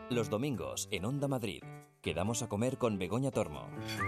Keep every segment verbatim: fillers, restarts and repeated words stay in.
Los domingos, en Onda Madrid, quedamos a comer con Begoña Tormo.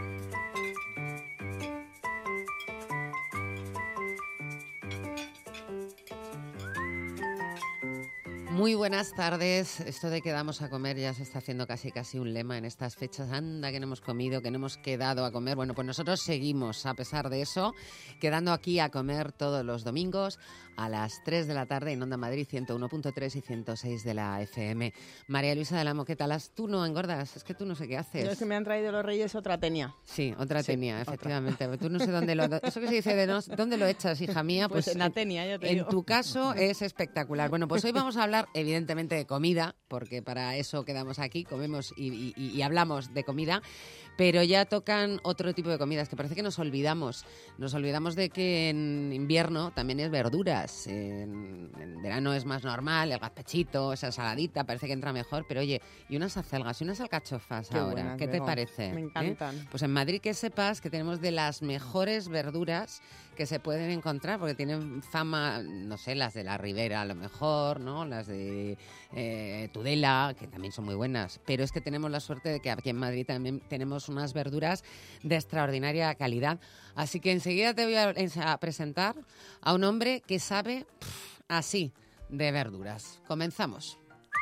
Muy buenas tardes. Esto de quedamos a comer ya se está haciendo casi casi un lema en estas fechas. Anda, que no hemos comido, que no hemos quedado a comer. Bueno, pues nosotros seguimos, a pesar de eso, quedando aquí a comer todos los domingos a las tres de la tarde en Onda Madrid, ciento uno punto tres y ciento seis de la F M. María Luisa del Amo, ¿qué tal? Tú no engordas, es que tú no sé qué haces. Yo es que me han traído los Reyes otra tenia. Sí, otra Sí, tenia, otra. efectivamente. Tú no sé dónde lo... Eso que se dice de no, ¿dónde lo echas, hija mía? Pues, Pues en la tenia, ya te en digo. tu caso es espectacular. Bueno, pues hoy vamos a hablar evidentemente de comida, porque para eso quedamos aquí, comemos y, y, y hablamos de comida, pero ya tocan otro tipo de comidas que parece que nos olvidamos. Nos olvidamos de que en invierno también es verduras, en, en verano es más normal, el gazpachito, esa saladita, parece que entra mejor, pero oye, y unas acelgas y unas alcachofas Qué ahora, buenas, ¿qué te Bego. parece? Me encantan. ¿Eh? Pues en Madrid que sepas que tenemos de las mejores verduras que se pueden encontrar, porque tienen fama, no sé, las de la Ribera a lo mejor, ¿no? Las de eh, Tudela, que también son muy buenas, pero es que tenemos la suerte de que aquí en Madrid también tenemos unas verduras de extraordinaria calidad. Así que enseguida te voy a, a presentar a un hombre que sabe pff, así de verduras. Comenzamos.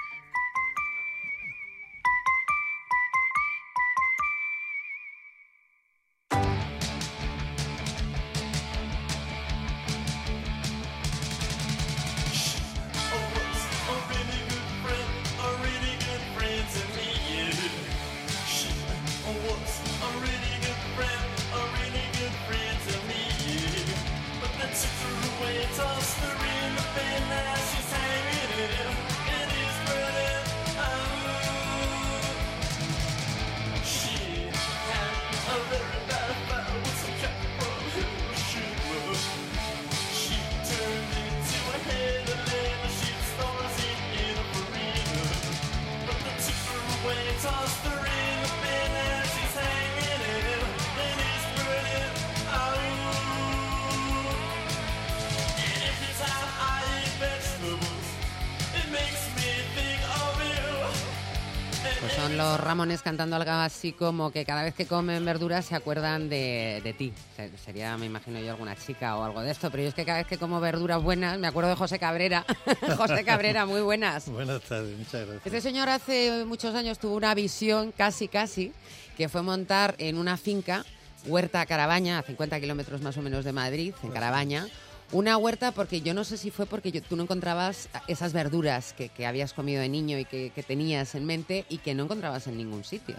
Pues son los Ramones cantando algo así como que cada vez que comen verduras se acuerdan de, de ti. Sería, me imagino yo, alguna chica o algo de esto, pero yo es que cada vez que como verduras buenas me acuerdo de José Cabrera. José Cabrera, muy buenas. Buenas tardes, muchas gracias. Este señor hace muchos años tuvo una visión casi casi que fue montar en una finca, Huerta Carabaña, a cincuenta kilómetros más o menos de Madrid, en Carabaña. Una huerta porque yo no sé si fue porque yo, tú no encontrabas esas verduras que, que habías comido de niño y que, que tenías en mente y que no encontrabas en ningún sitio.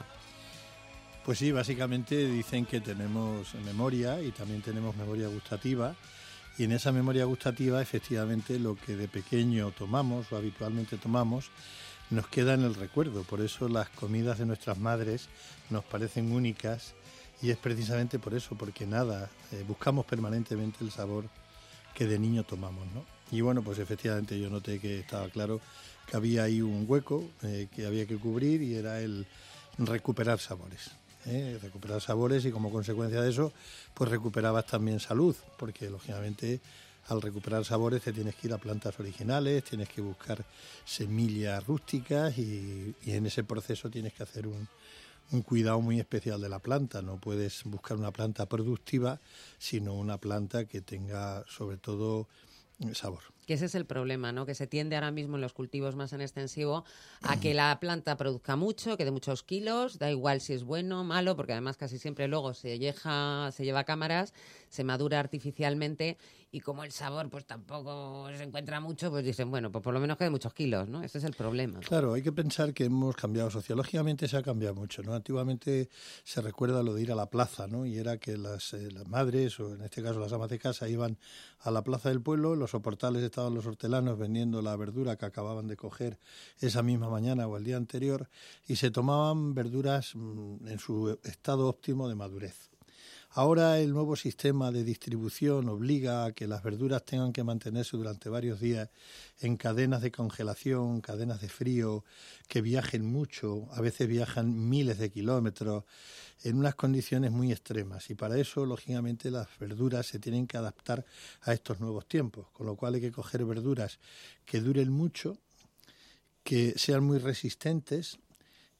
Pues sí, básicamente dicen que tenemos memoria y también tenemos memoria gustativa, y en esa memoria gustativa efectivamente lo que de pequeño tomamos o habitualmente tomamos nos queda en el recuerdo. Por eso las comidas de nuestras madres nos parecen únicas, y es precisamente por eso, porque nada, eh, buscamos permanentemente el sabor que de niño tomamos, ¿no? Y bueno, pues efectivamente yo noté que estaba claro que había ahí un hueco eh, que había que cubrir, y era el recuperar sabores, ¿eh? recuperar sabores, y como consecuencia de eso, pues recuperabas también salud, porque lógicamente al recuperar sabores te tienes que ir a plantas originales, tienes que buscar semillas rústicas, y, y en ese proceso tienes que hacer un un cuidado muy especial de la planta. No puedes buscar una planta productiva, sino una planta que tenga sobre todo sabor. Que ese es el problema, ¿no? Que se tiende ahora mismo en los cultivos más en extensivo a que la planta produzca mucho, que dé muchos kilos, da igual si es bueno o malo, porque además casi siempre luego se lleva, se lleva a cámaras, se madura artificialmente, y como el sabor pues tampoco se encuentra mucho, pues dicen, bueno, pues por lo menos que dé muchos kilos, ¿no? Ese es el problema. Claro, hay que pensar que hemos cambiado, sociológicamente se ha cambiado mucho, ¿no? Antiguamente se recuerda lo de ir a la plaza, ¿no? Y era que las, eh, las madres, o en este caso las amas de casa, iban a la plaza del pueblo, en los soportales estaban los hortelanos vendiendo la verdura que acababan de coger esa misma mañana o el día anterior, y se tomaban verduras mmm, en su estado óptimo de madurez. Ahora el nuevo sistema de distribución obliga a que las verduras tengan que mantenerse durante varios días en cadenas de congelación, cadenas de frío, que viajen mucho, a veces viajan miles de kilómetros, en unas condiciones muy extremas, y para eso, lógicamente, las verduras se tienen que adaptar a estos nuevos tiempos, con lo cual hay que coger verduras que duren mucho, que sean muy resistentes,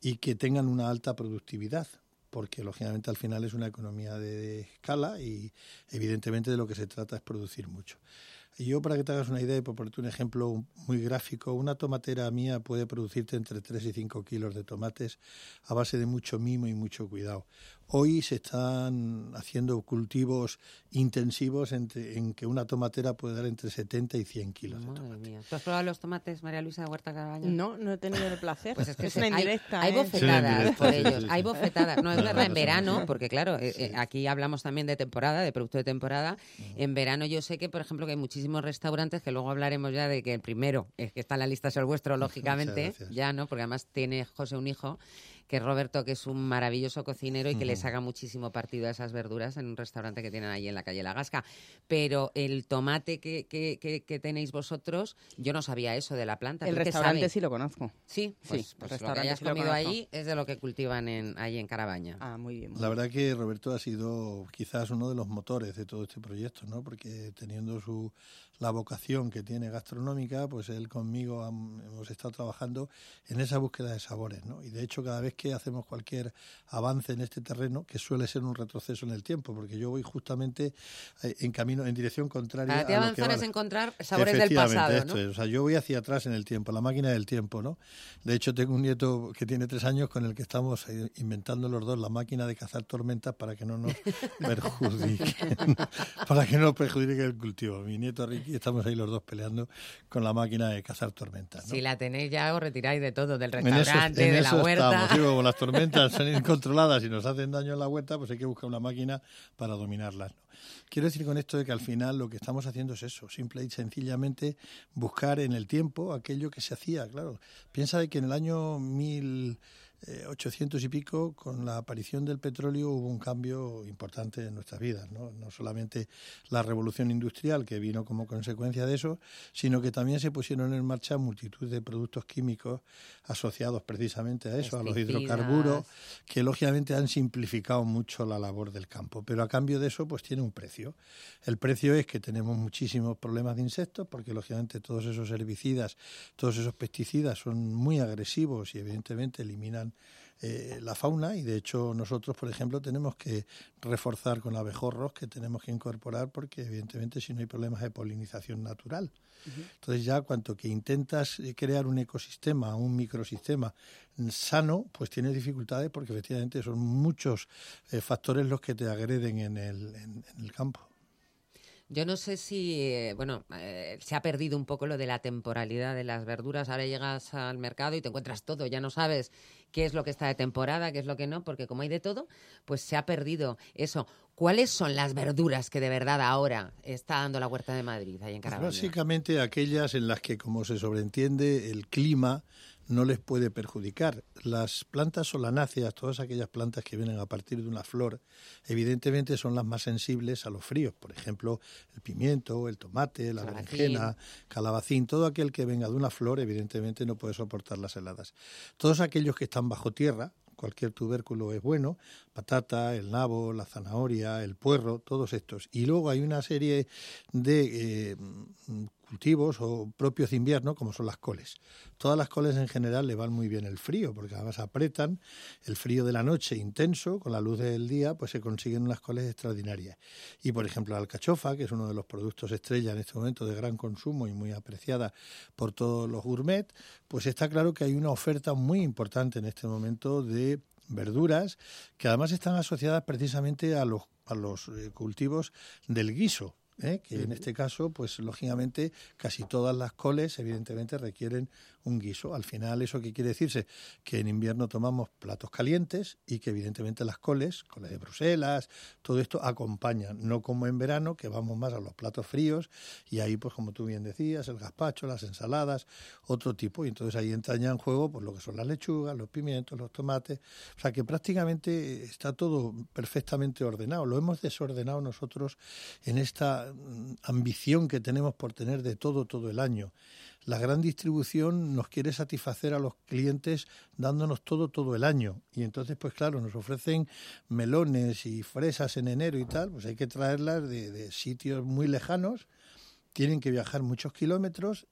y que tengan una alta productividad, porque lógicamente al final es una economía de escala y evidentemente de lo que se trata es producir mucho. Y yo, para que te hagas una idea y por ponerte un ejemplo muy gráfico, una tomatera mía puede producirte entre tres y cinco kilos de tomates a base de mucho mimo y mucho cuidado. Hoy se están haciendo cultivos intensivos entre, en que una tomatera puede dar entre setenta y cien kilos Madre de tomate. mía. ¿Tú has probado los tomates, María Luisa, de Huerta Carabaña? No, no he tenido el placer. Pues es que es se- una hay- indirecta. Hay ¿eh? bofetadas indirecta, por sí, ellos, sí, sí. hay bofetadas. No, es No, verdad, no, en no, verano, no. porque claro, eh, Sí. eh, aquí hablamos también de temporada, de producto de temporada. En verano yo sé que, por ejemplo, que hay muchísimos restaurantes, que luego hablaremos ya de que el primero, es que está en la lista, es el vuestro, lógicamente, Muchas gracias. ya, ¿no? Porque además tiene José un hijo, que es Roberto, que es un maravilloso cocinero y que le Ujú. saca muchísimo partido a esas verduras en un restaurante que tienen ahí en la calle La Gasca. Pero el tomate que, que, que, que tenéis vosotros, yo no sabía eso de la planta. El ¿Tú qué restaurante sabes? sí lo conozco. Sí, Sí, pues, el pues lo que restaurante hayas sí lo comido conozco. allí es de lo que cultivan en, ahí en Carabaña. Ah, muy bien. muy La bien. verdad que Roberto ha sido quizás uno de los motores de todo este proyecto, ¿no? Porque teniendo su la vocación que tiene gastronómica, pues él conmigo ham- hemos estado trabajando en esa búsqueda de sabores, ¿no? Y de hecho cada vez que hacemos cualquier avance en este terreno, que suele ser un retroceso en el tiempo, porque yo voy justamente eh, en camino, en dirección contraria Para ti a lo que avanzar va es la- encontrar sabores del Efectivamente, pasado, esto ¿no? es. O sea, yo voy hacia atrás en el tiempo, la máquina del tiempo, ¿no? De hecho, tengo un nieto que tiene tres años con el que estamos eh, inventando los dos la máquina de cazar tormentas para que no nos perjudiquen, para que no nos perjudique el cultivo. Mi nieto Ricky, estamos ahí los dos peleando con la máquina de cazar tormentas, ¿no? Si la tenéis ya, os retiráis de todo, del En eso, restaurante, en de la eso huerta. estamos. Sí, como las tormentas son incontroladas y nos hacen daño en la huerta, pues hay que buscar una máquina para dominarlas, ¿no? Quiero decir con esto de que al final lo que estamos haciendo es eso, simple y sencillamente buscar en el tiempo aquello que se hacía, claro. Piensa de que en el año mil ochocientos y pico, con la aparición del petróleo, hubo un cambio importante en nuestras vidas, ¿no? No solamente la revolución industrial que vino como consecuencia de eso, sino que también se pusieron en marcha multitud de productos químicos asociados precisamente a eso, a los Pesticidas. hidrocarburos, que lógicamente han simplificado mucho la labor del campo, pero a cambio de eso pues tiene un precio. El precio es que tenemos muchísimos problemas de insectos, porque lógicamente todos esos herbicidas, todos esos pesticidas son muy agresivos y evidentemente eliminan eh, la fauna, y de hecho nosotros, por ejemplo, tenemos que reforzar con abejorros que tenemos que incorporar, porque evidentemente si no hay problemas de polinización natural. Uh-huh. Entonces ya cuanto que intentas crear un ecosistema, un microsistema sano, pues tienes dificultades, porque efectivamente son muchos eh, factores los que te agreden en el, en, en el campo. Yo no sé si, eh, bueno, eh, se ha perdido un poco lo de la temporalidad de las verduras. Ahora llegas al mercado y te encuentras todo, ya no sabes qué es lo que está de temporada, qué es lo que no, porque como hay de todo, pues se ha perdido eso. ¿Cuáles son las verduras que de verdad ahora está dando la Huerta de Madrid ahí en Carabaña? Pues básicamente aquellas en las que, como se sobreentiende, el clima no les puede perjudicar. Las plantas solanáceas, todas aquellas plantas que vienen a partir de una flor, evidentemente son las más sensibles a los fríos. Por ejemplo, el pimiento, el tomate, la Calabacín. berenjena, calabacín, todo aquel que venga de una flor evidentemente no puede soportar las heladas. Todos aquellos que están bajo tierra, cualquier tubérculo es bueno, patata, el nabo, la zanahoria, el puerro, todos estos. Y luego hay una serie de eh, cultivos o propios de invierno, como son las coles. Todas las coles en general le van muy bien el frío, porque además apretan el frío de la noche intenso, con la luz del día, pues se consiguen unas coles extraordinarias. Y por ejemplo la alcachofa, que es uno de los productos estrella en este momento de gran consumo y muy apreciada por todos los gourmet, pues está claro que hay una oferta muy importante en este momento de verduras que además están asociadas precisamente a los, a los eh, cultivos del guiso. ¿Eh? Que en este caso, pues lógicamente, casi todas las coles evidentemente requieren un guiso. Al final, ¿eso qué quiere decirse? Que en invierno tomamos platos calientes y que evidentemente las coles, coles de Bruselas, todo esto acompañan, no como en verano, que vamos más a los platos fríos, y ahí, pues como tú bien decías, el gazpacho, las ensaladas, otro tipo, y entonces ahí entra ya en juego pues lo que son las lechugas, los pimientos, los tomates. O sea que prácticamente está todo perfectamente ordenado. Lo hemos desordenado nosotros en esta ambición que tenemos por tener de todo todo el año. La gran distribución nos quiere satisfacer a los clientes dándonos todo todo el año, y entonces pues claro, nos ofrecen melones y fresas en enero y tal, pues hay que traerlas de, de sitios muy lejanos, tienen que viajar muchos kilómetros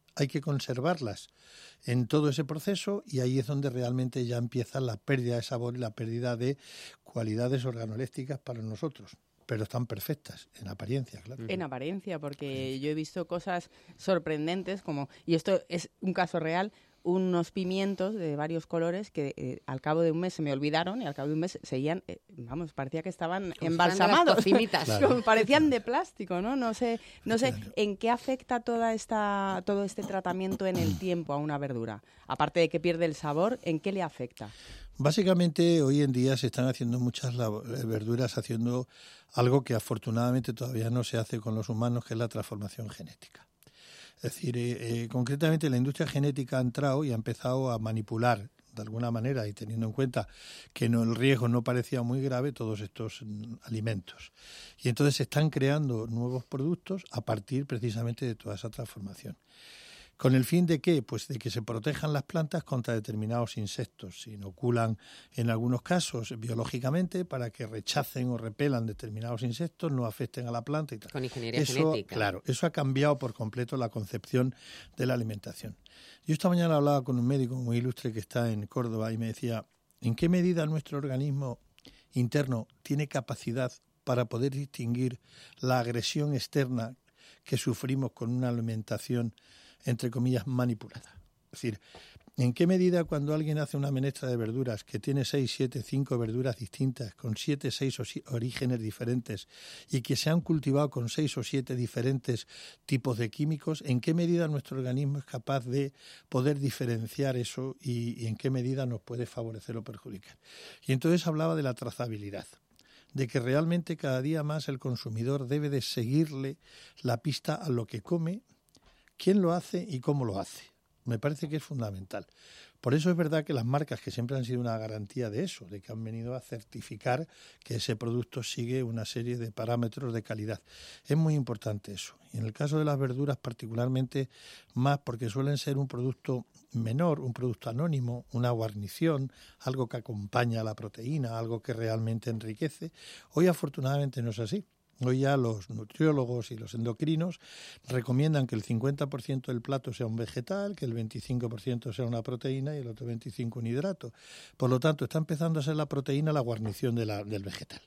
hay que conservarlas en todo ese proceso y ahí es donde realmente ya empieza la pérdida de sabor y la pérdida de cualidades organolépticas para nosotros. Pero están perfectas, en apariencia, claro. En apariencia, porque yo he visto cosas sorprendentes como, y esto es un caso real, unos pimientos de varios colores que eh, al cabo de un mes se me olvidaron y al cabo de un mes seguían, eh, vamos, parecía que estaban Como embalsamados. Claro. Como parecían de plástico, ¿no? No sé, no sé en qué afecta toda esta, todo este tratamiento en el tiempo a una verdura. Aparte de que pierde el sabor, ¿en qué le afecta? Básicamente, hoy en día se están haciendo muchas verduras haciendo algo que afortunadamente todavía no se hace con los humanos, que es la transformación genética. Es decir, eh, eh, concretamente la industria genética ha entrado y ha empezado a manipular de alguna manera, y teniendo en cuenta que no, el riesgo no parecía muy grave, todos estos mm, alimentos. Y entonces se están creando nuevos productos a partir precisamente de toda esa transformación. ¿Con el fin de qué? Pues de que se protejan las plantas contra determinados insectos. Se inoculan en algunos casos biológicamente para que rechacen o repelan determinados insectos, no afecten a la planta y tal. Con ingeniería eso, genética. Claro, eso ha cambiado por completo la concepción de la alimentación. Yo esta mañana hablaba con un médico muy ilustre que está en Córdoba y me decía, ¿en qué medida nuestro organismo interno tiene capacidad para poder distinguir la agresión externa que sufrimos con una alimentación entre comillas, manipulada? Es decir, ¿en qué medida cuando alguien hace una menestra de verduras que tiene seis, siete, cinco verduras distintas, con siete, seis orígenes diferentes y que se han cultivado con seis o siete diferentes tipos de químicos, en qué medida nuestro organismo es capaz de poder diferenciar eso y, y en qué medida nos puede favorecer o perjudicar? Y entonces hablaba de la trazabilidad, de que realmente cada día más el consumidor debe de seguirle la pista a lo que come, quién lo hace y cómo lo hace. Me parece que es fundamental. Por eso es verdad que las marcas, que siempre han sido una garantía de eso, de que han venido a certificar que ese producto sigue una serie de parámetros de calidad. Es muy importante eso. Y en el caso de las verduras particularmente más, porque suelen ser un producto menor, un producto anónimo, una guarnición, algo que acompaña a la proteína, algo que realmente enriquece. Hoy afortunadamente no es así. Hoy ya los nutriólogos y los endocrinos recomiendan que el cincuenta por ciento del plato sea un vegetal, que el veinticinco por ciento sea una proteína y el otro veinticinco por ciento un hidrato. Por lo tanto, está empezando a ser la proteína la guarnición de la, del vegetal.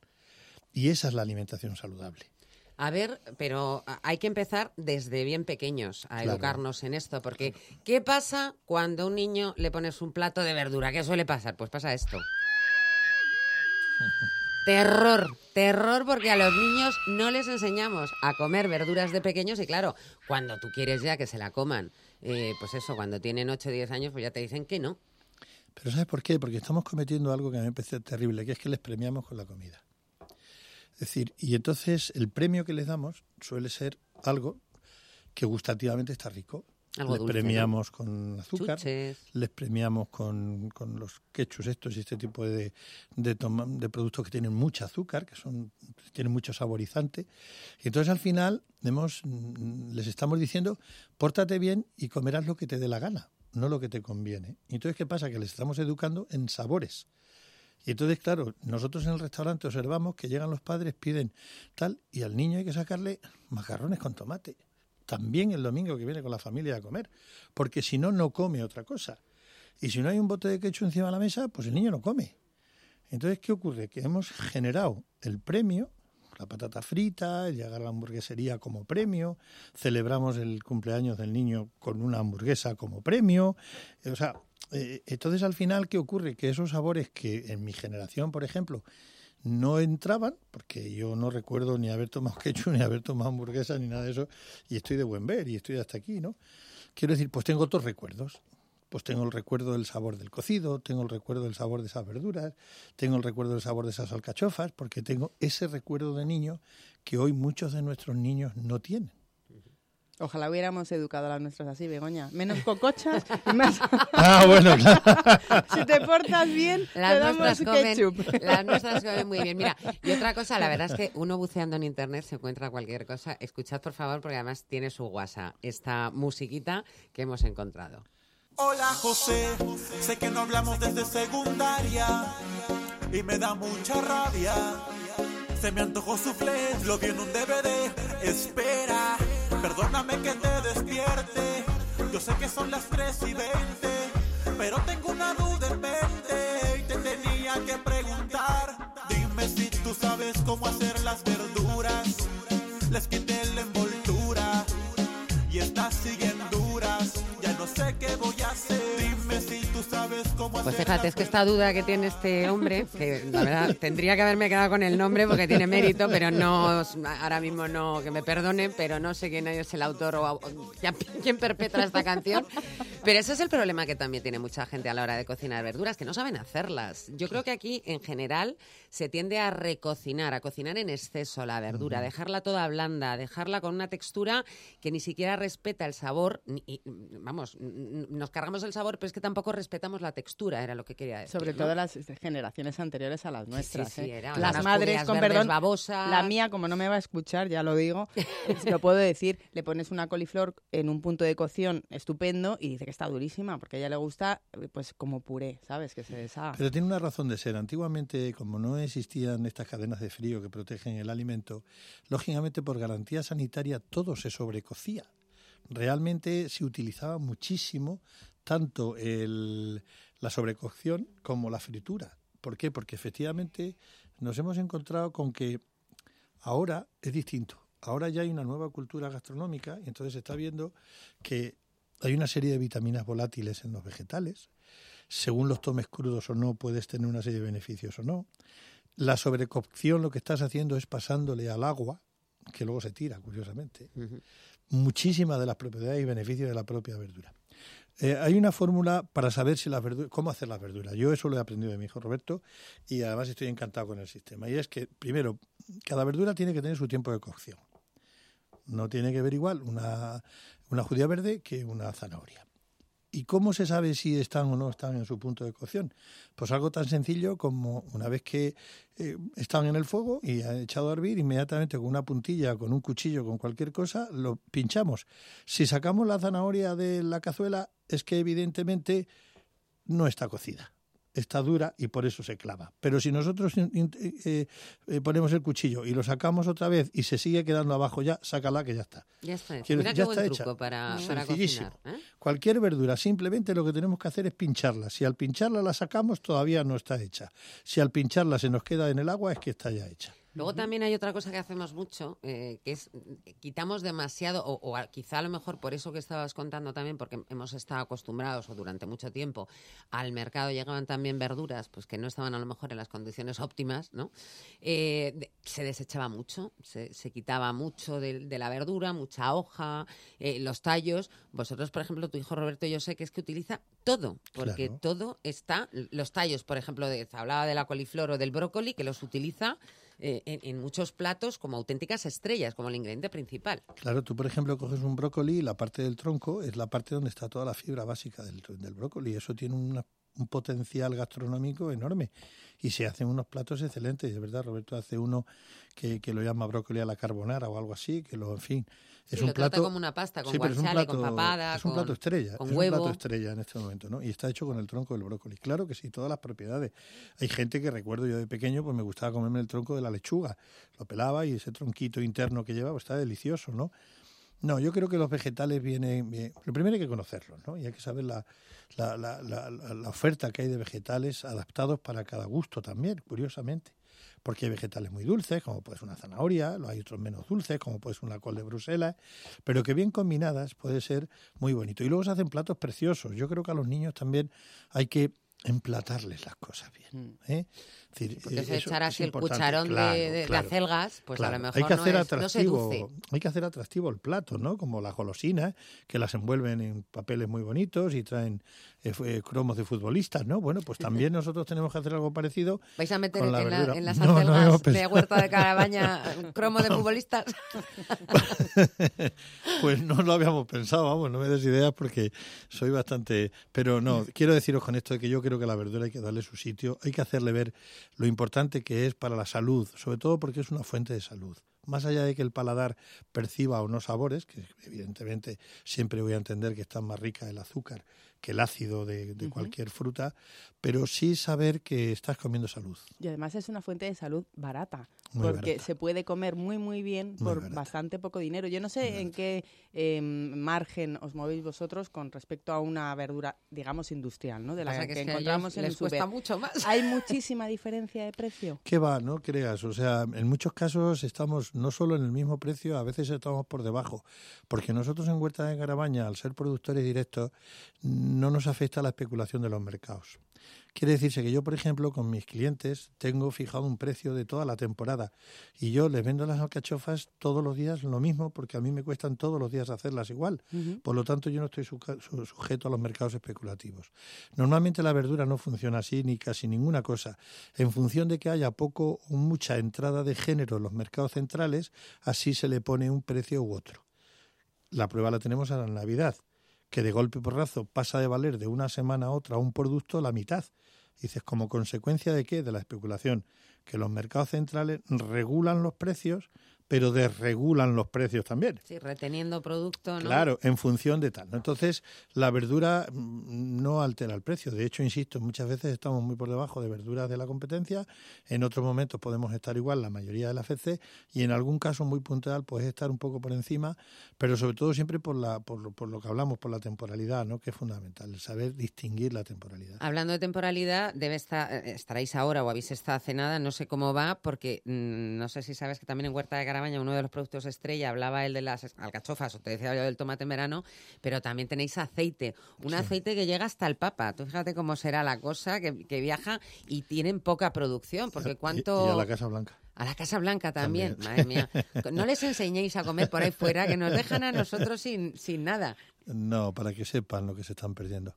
Y esa es la alimentación saludable. A ver, pero hay que empezar desde bien pequeños a Claro. educarnos en esto, porque ¿qué pasa cuando a un niño le pones un plato de verdura? ¿Qué suele pasar? Pues pasa esto. Terror, terror, porque a los niños no les enseñamos a comer verduras de pequeños y claro, cuando tú quieres ya que se la coman, eh, pues eso, cuando tienen ocho o diez años, pues ya te dicen que no. Pero ¿sabes por qué? Porque estamos cometiendo algo que a mí me parece terrible, que es que les premiamos con la comida. Es decir, y entonces el premio que les damos suele ser algo que gustativamente está rico. Algo les dulce, premiamos ¿no? con azúcar, Chuches. les premiamos con, con los ketchups estos y este tipo de, de, toma, de productos que tienen mucho azúcar, que son tienen mucho saborizante. Y entonces al final hemos, les estamos diciendo, pórtate bien y comerás lo que te dé la gana, no lo que te conviene. Y entonces, ¿qué pasa? Que les estamos educando en sabores. Y entonces, claro, nosotros en el restaurante observamos que llegan los padres, piden tal, y al niño hay que sacarle macarrones con tomate. También el domingo que viene con la familia a comer, porque si no, no come otra cosa. Y si no hay un bote de ketchup encima de la mesa, pues el niño no come. Entonces, ¿qué ocurre? Que hemos generado el premio, la patata frita, el llegar a la hamburguesería como premio, celebramos el cumpleaños del niño con una hamburguesa como premio. O sea, eh, entonces al final, ¿qué ocurre? Que esos sabores que en mi generación, por ejemplo, no entraban, porque yo no recuerdo ni haber tomado ketchup, ni haber tomado hamburguesa, ni nada de eso, y estoy de buen ver, y estoy hasta aquí, ¿no? Quiero decir, pues tengo otros recuerdos. Pues tengo el recuerdo del sabor del cocido, tengo el recuerdo del sabor de esas verduras, tengo el recuerdo del sabor de esas alcachofas, porque tengo ese recuerdo de niño que hoy muchos de nuestros niños no tienen. Ojalá hubiéramos educado a las nuestras así, Begoña. Menos cocochas y más... Ah, bueno, claro. Si te portas bien, Las te damos nuestras, comen, ketchup. las nuestras comen muy bien. Mira, y otra cosa, la verdad es que uno buceando en internet se encuentra cualquier cosa. Escuchad, por favor, porque además tiene su WhatsApp, esta musiquita que hemos encontrado. Hola José, sé que no hablamos desde secundaria y me da mucha rabia. Se me antojó soufflé, lo vi en un D V D. Espera, perdóname que te despierte, Yo sé que son las tres y veinte, pero tengo una duda en mente y te tenía que preguntar. Dime si tú sabes cómo hacer las verduras. Les quité la envoltura y estas siguen duras. Ya no sé qué voy a hacer. Dime si tú sabes cómo hacer. Pues fíjate, es que esta duda que tiene este hombre, que la verdad tendría que haberme quedado con el nombre porque tiene mérito, pero no, ahora mismo no, que me perdone, pero no sé quién es el autor o, o quién perpetra esta canción. Pero ese es el problema que también tiene mucha gente a la hora de cocinar verduras, que no saben hacerlas. Yo creo que aquí, en general, se tiende a recocinar, a cocinar en exceso la verdura, uh-huh. dejarla toda blanda, dejarla con una textura que ni siquiera respeta el sabor. Y, vamos, nos cargamos el sabor, pero es que tampoco respetamos la textura, era lo que quería decir. Sobre ¿no? todo las generaciones anteriores a las nuestras. Sí, sí, sí, ¿eh? era Las madres, con perdón, babosas. La mía, como no me va a escuchar, ya lo digo, lo puedo decir, le pones una coliflor en un punto de cocción estupendo y dice que está durísima, porque a ella le gusta pues como puré, ¿sabes? Que se deshaga. Pero tiene una razón de ser. Antiguamente, como no existían estas cadenas de frío que protegen el alimento, lógicamente por garantía sanitaria todo se sobrecocía. Realmente se utilizaba muchísimo tanto el, la sobrecocción como la fritura. ¿Por qué? Porque efectivamente nos hemos encontrado con que ahora es distinto. Ahora ya hay una nueva cultura gastronómica y entonces se está viendo que hay una serie de vitaminas volátiles en los vegetales. Según los tomes crudos o no, puedes tener una serie de beneficios o no. La sobrecocción lo que estás haciendo es pasándole al agua, que luego se tira, curiosamente, uh-huh. muchísimas de las propiedades y beneficios de la propia verdura. Eh, hay una fórmula para saber si las verduras, cómo hacer las verduras. Yo eso lo he aprendido de mi hijo Roberto y además estoy encantado con el sistema. Y es que, primero, cada verdura tiene que tener su tiempo de cocción. No tiene que ver igual una, una judía verde que una zanahoria. ¿Y cómo se sabe si están o no están en su punto de cocción? Pues algo tan sencillo como una vez que eh, están en el fuego y han echado a hervir, inmediatamente con una puntilla, con un cuchillo, con cualquier cosa, lo pinchamos. Si sacamos la zanahoria de la cazuela, es que evidentemente no está cocida. Está dura y por eso se clava. Pero si nosotros eh, eh, ponemos el cuchillo y lo sacamos otra vez y se sigue quedando abajo ya, sácala que ya está. Ya está. Quiero Mira decir, qué ya buen está truco hecha. para, para Sencillísimo. cocinar, ¿eh? Cualquier verdura, simplemente lo que tenemos que hacer es pincharla. Si al pincharla la sacamos, todavía no está hecha. Si al pincharla se nos queda en el agua, es que está ya hecha. Luego también hay otra cosa que hacemos mucho, eh, que es quitamos demasiado, o, o a, quizá a lo mejor por eso que estabas contando también, porque hemos estado acostumbrados o durante mucho tiempo al mercado llegaban también verduras pues que no estaban a lo mejor en las condiciones óptimas, ¿no? Eh, de, se desechaba mucho, se, se quitaba mucho de, de la verdura, mucha hoja, eh, los tallos. Vosotros, por ejemplo, tu hijo Roberto, yo sé que es que utiliza todo, porque claro. todo está, los tallos, por ejemplo, de, hablaba de la coliflor o del brócoli, que los utiliza Eh, en, en muchos platos como auténticas estrellas, como el ingrediente principal. Claro, tú por ejemplo coges un brócoli y la parte del tronco es la parte donde está toda la fibra básica del, del brócoli. Eso tiene una, un potencial gastronómico enorme y se hacen unos platos excelentes. De verdad, Roberto hace uno que, que lo llama brócoli a la carbonara o algo así, que lo, en fin, es sí, un lo plato trata como una pasta, con sí, guanciale, es un plato, con papada, es un plato con, estrella, con es huevo. un plato estrella en este momento, ¿no? Y está hecho con el tronco del brócoli. Claro que sí, todas las propiedades. Hay gente que recuerdo yo de pequeño, pues me gustaba comerme el tronco de la lechuga. Lo pelaba y ese tronquito interno que lleva pues está delicioso, ¿no? No, yo creo que los vegetales vienen bien. Lo primero hay que conocerlos, ¿no? Y hay que saber la, la, la, la, la oferta que hay de vegetales adaptados para cada gusto también, curiosamente. Porque hay vegetales muy dulces, como puede ser una zanahoria, hay otros menos dulces, como puede ser una col de Bruselas, pero que bien combinadas puede ser muy bonito. Y luego se hacen platos preciosos. Yo creo que a los niños también hay que emplatarles las cosas bien, ¿eh? Es decir, porque eh, se echar así el importante. cucharón claro, de, de, claro, de acelgas, pues claro. a lo mejor hay que hacer no, atractivo, es, no seduce. Hay que hacer atractivo el plato, ¿no? Como las golosinas, que las envuelven en papeles muy bonitos y traen eh, eh, cromos de futbolistas, ¿no? Bueno, pues también nosotros tenemos que hacer algo parecido. ¿Vais a meter con la en, la, en las no, acelgas no de Huerta de Carabaña cromo de futbolistas? Pues no lo habíamos pensado, vamos, no me des ideas porque soy bastante... Pero no, quiero deciros con esto de que yo creo que la verdura hay que darle su sitio, hay que hacerle ver lo importante que es para la salud, sobre todo porque es una fuente de salud. Más allá de que el paladar perciba o no sabores, que evidentemente siempre voy a entender que está más rica el azúcar que el ácido de, de Ujú. cualquier fruta, pero sí saber que estás comiendo salud. Y además es una fuente de salud barata, Muy porque barata. se puede comer muy muy bien Muy por barata. bastante poco dinero. Yo no Muy sé en barata. qué eh, margen os movéis vosotros con respecto a una verdura, digamos, industrial, ¿no? De la Pasa que, que es que a encontramos ellos en les el cuesta súper. mucho más. ¿Hay muchísima diferencia de precio? ¿Qué va? No creas. O sea, en muchos casos estamos no solo en el mismo precio, a veces estamos por debajo. Porque nosotros en Huerta de Carabaña, al ser productores directos, no nos afecta la especulación de los mercados. Quiere decirse que yo, por ejemplo, con mis clientes tengo fijado un precio de toda la temporada y yo les vendo las alcachofas todos los días lo mismo porque a mí me cuestan todos los días hacerlas igual. Ujú. Por lo tanto, yo no estoy suca- su- sujeto a los mercados especulativos. Normalmente la verdura no funciona así ni casi ninguna cosa. En función de que haya poco o mucha entrada de género en los mercados centrales, así se le pone un precio u otro. La prueba la tenemos a la Navidad, que de golpe y porrazo pasa de valer de una semana a otra un producto la mitad. Dices, ¿como consecuencia de qué? De la especulación. Que los mercados centrales regulan los precios, pero desregulan los precios también. Sí, reteniendo producto, ¿no? Claro, en función de tal, ¿no? Entonces, la verdura mm, no altera el precio. De hecho, insisto, muchas veces estamos muy por debajo de verduras de la competencia. En otros momentos podemos estar igual la mayoría de las veces y en algún caso muy puntual puedes estar un poco por encima, pero sobre todo siempre por la por lo, por lo que hablamos, por la temporalidad, ¿no? Que es fundamental, el saber distinguir la temporalidad. Hablando de temporalidad, debe estar, eh, estaréis ahora o habéis estado hace nada, no sé cómo va, porque mmm, no sé si sabes que también en Huerta de Carabaña uno de los productos estrella, hablaba el de las alcachofas, o te decía yo del tomate en verano, pero también tenéis aceite, un Sí. aceite que llega hasta el Papa. Tú fíjate cómo será la cosa, que, que viaja y tienen poca producción, porque Y- cuánto... Y, a la Casa Blanca. A la Casa Blanca también, También. madre mía. No les enseñéis a comer por ahí fuera, que nos dejan a nosotros sin, sin nada. No, para que sepan lo que se están perdiendo.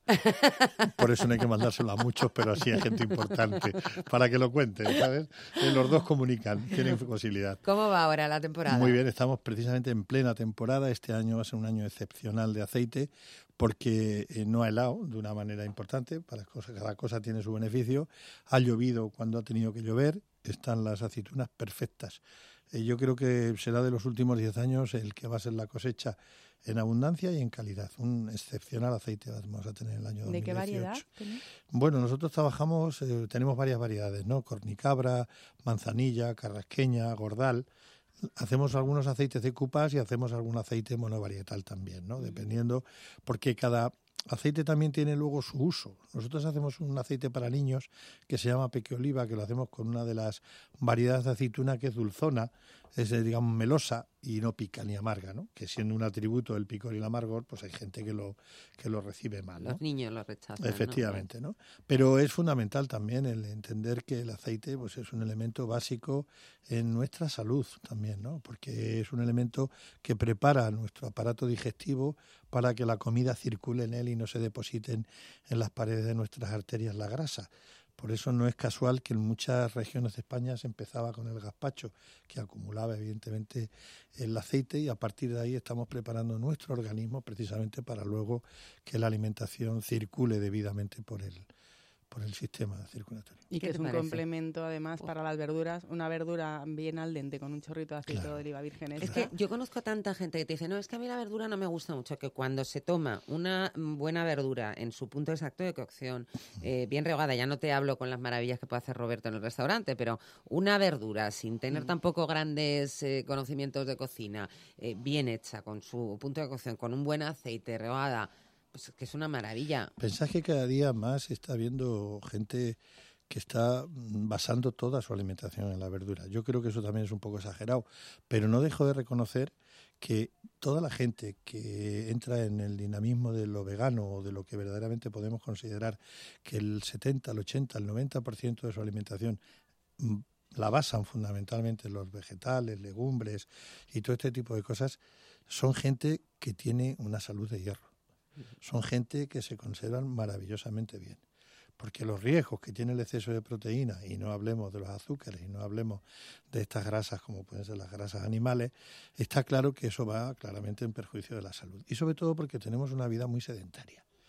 Por eso no hay que mandárselo a muchos, pero así a gente importante, para que lo cuenten, ¿sabes? Eh, Los dos comunican, tienen posibilidad. ¿Cómo va ahora la temporada? Muy bien, estamos precisamente en plena temporada. Este año va a ser un año excepcional de aceite porque eh, no ha helado de una manera importante. Para cosas, cada cosa tiene su beneficio. Ha llovido cuando ha tenido que llover. Están las aceitunas perfectas. Eh, yo creo que será de los últimos diez años el que va a ser la cosecha en abundancia y en calidad. Un excepcional aceite vamos a tener en el año dos mil ¿De qué dieciocho. variedad tenéis? Bueno, nosotros trabajamos, eh, tenemos varias variedades, ¿no? Cornicabra, manzanilla, carrasqueña, gordal. Hacemos algunos aceites de cupas y hacemos algún aceite monovarietal también, ¿no? Dependiendo, porque cada aceite también tiene luego su uso. Nosotros hacemos un aceite para niños que se llama pequeoliva, que lo hacemos con una de las variedades de aceituna que es dulzona, es, eh, digamos, melosa y no pica ni amarga, ¿no? Que siendo un atributo del picor y el amargor, pues hay gente que lo que lo recibe mal, ¿no? Los niños lo rechazan, ¿no? Efectivamente, ¿no? Pero es fundamental también el entender que el aceite pues es un elemento básico en nuestra salud también, ¿no? Porque es un elemento que prepara nuestro aparato digestivo para que la comida circule en él y no se depositen en las paredes de nuestras arterias la grasa. Por eso no es casual que en muchas regiones de España se empezaba con el gazpacho, que acumulaba evidentemente el aceite, y a partir de ahí estamos preparando nuestro organismo precisamente para luego que la alimentación circule debidamente por el, por el sistema circulatorio. Y ¿Qué que es te un parece? complemento además para las verduras, una verdura bien al dente con un chorrito de aceite Claro. de oliva virgen Es extra. que yo conozco a tanta gente que te dice, no, es que a mí la verdura no me gusta mucho, que cuando se toma una buena verdura en su punto exacto de cocción, eh, bien regada, ya no te hablo con las maravillas que puede hacer Roberto en el restaurante, pero una verdura sin tener Mm. tampoco grandes eh, conocimientos de cocina, eh, bien hecha, con su punto de cocción, con un buen aceite, regada, pues que es una maravilla. Pensás que cada día más está habiendo gente que está mm, basando toda su alimentación en la verdura. Yo creo que eso también es un poco exagerado, pero no dejo de reconocer que toda la gente que entra en el dinamismo de lo vegano o de lo que verdaderamente podemos considerar que el setenta, el ochenta, el noventa por ciento de su alimentación mm, la basan fundamentalmente en los vegetales, legumbres y todo este tipo de cosas, son gente que tiene una salud de hierro. Son gente que se conservan maravillosamente bien. Porque los riesgos que tiene el exceso de proteína, y no hablemos de los azúcares, y no hablemos de estas grasas como pueden ser las grasas animales, está claro que eso va claramente en perjuicio de la salud. Y sobre todo porque tenemos una vida muy sedentaria.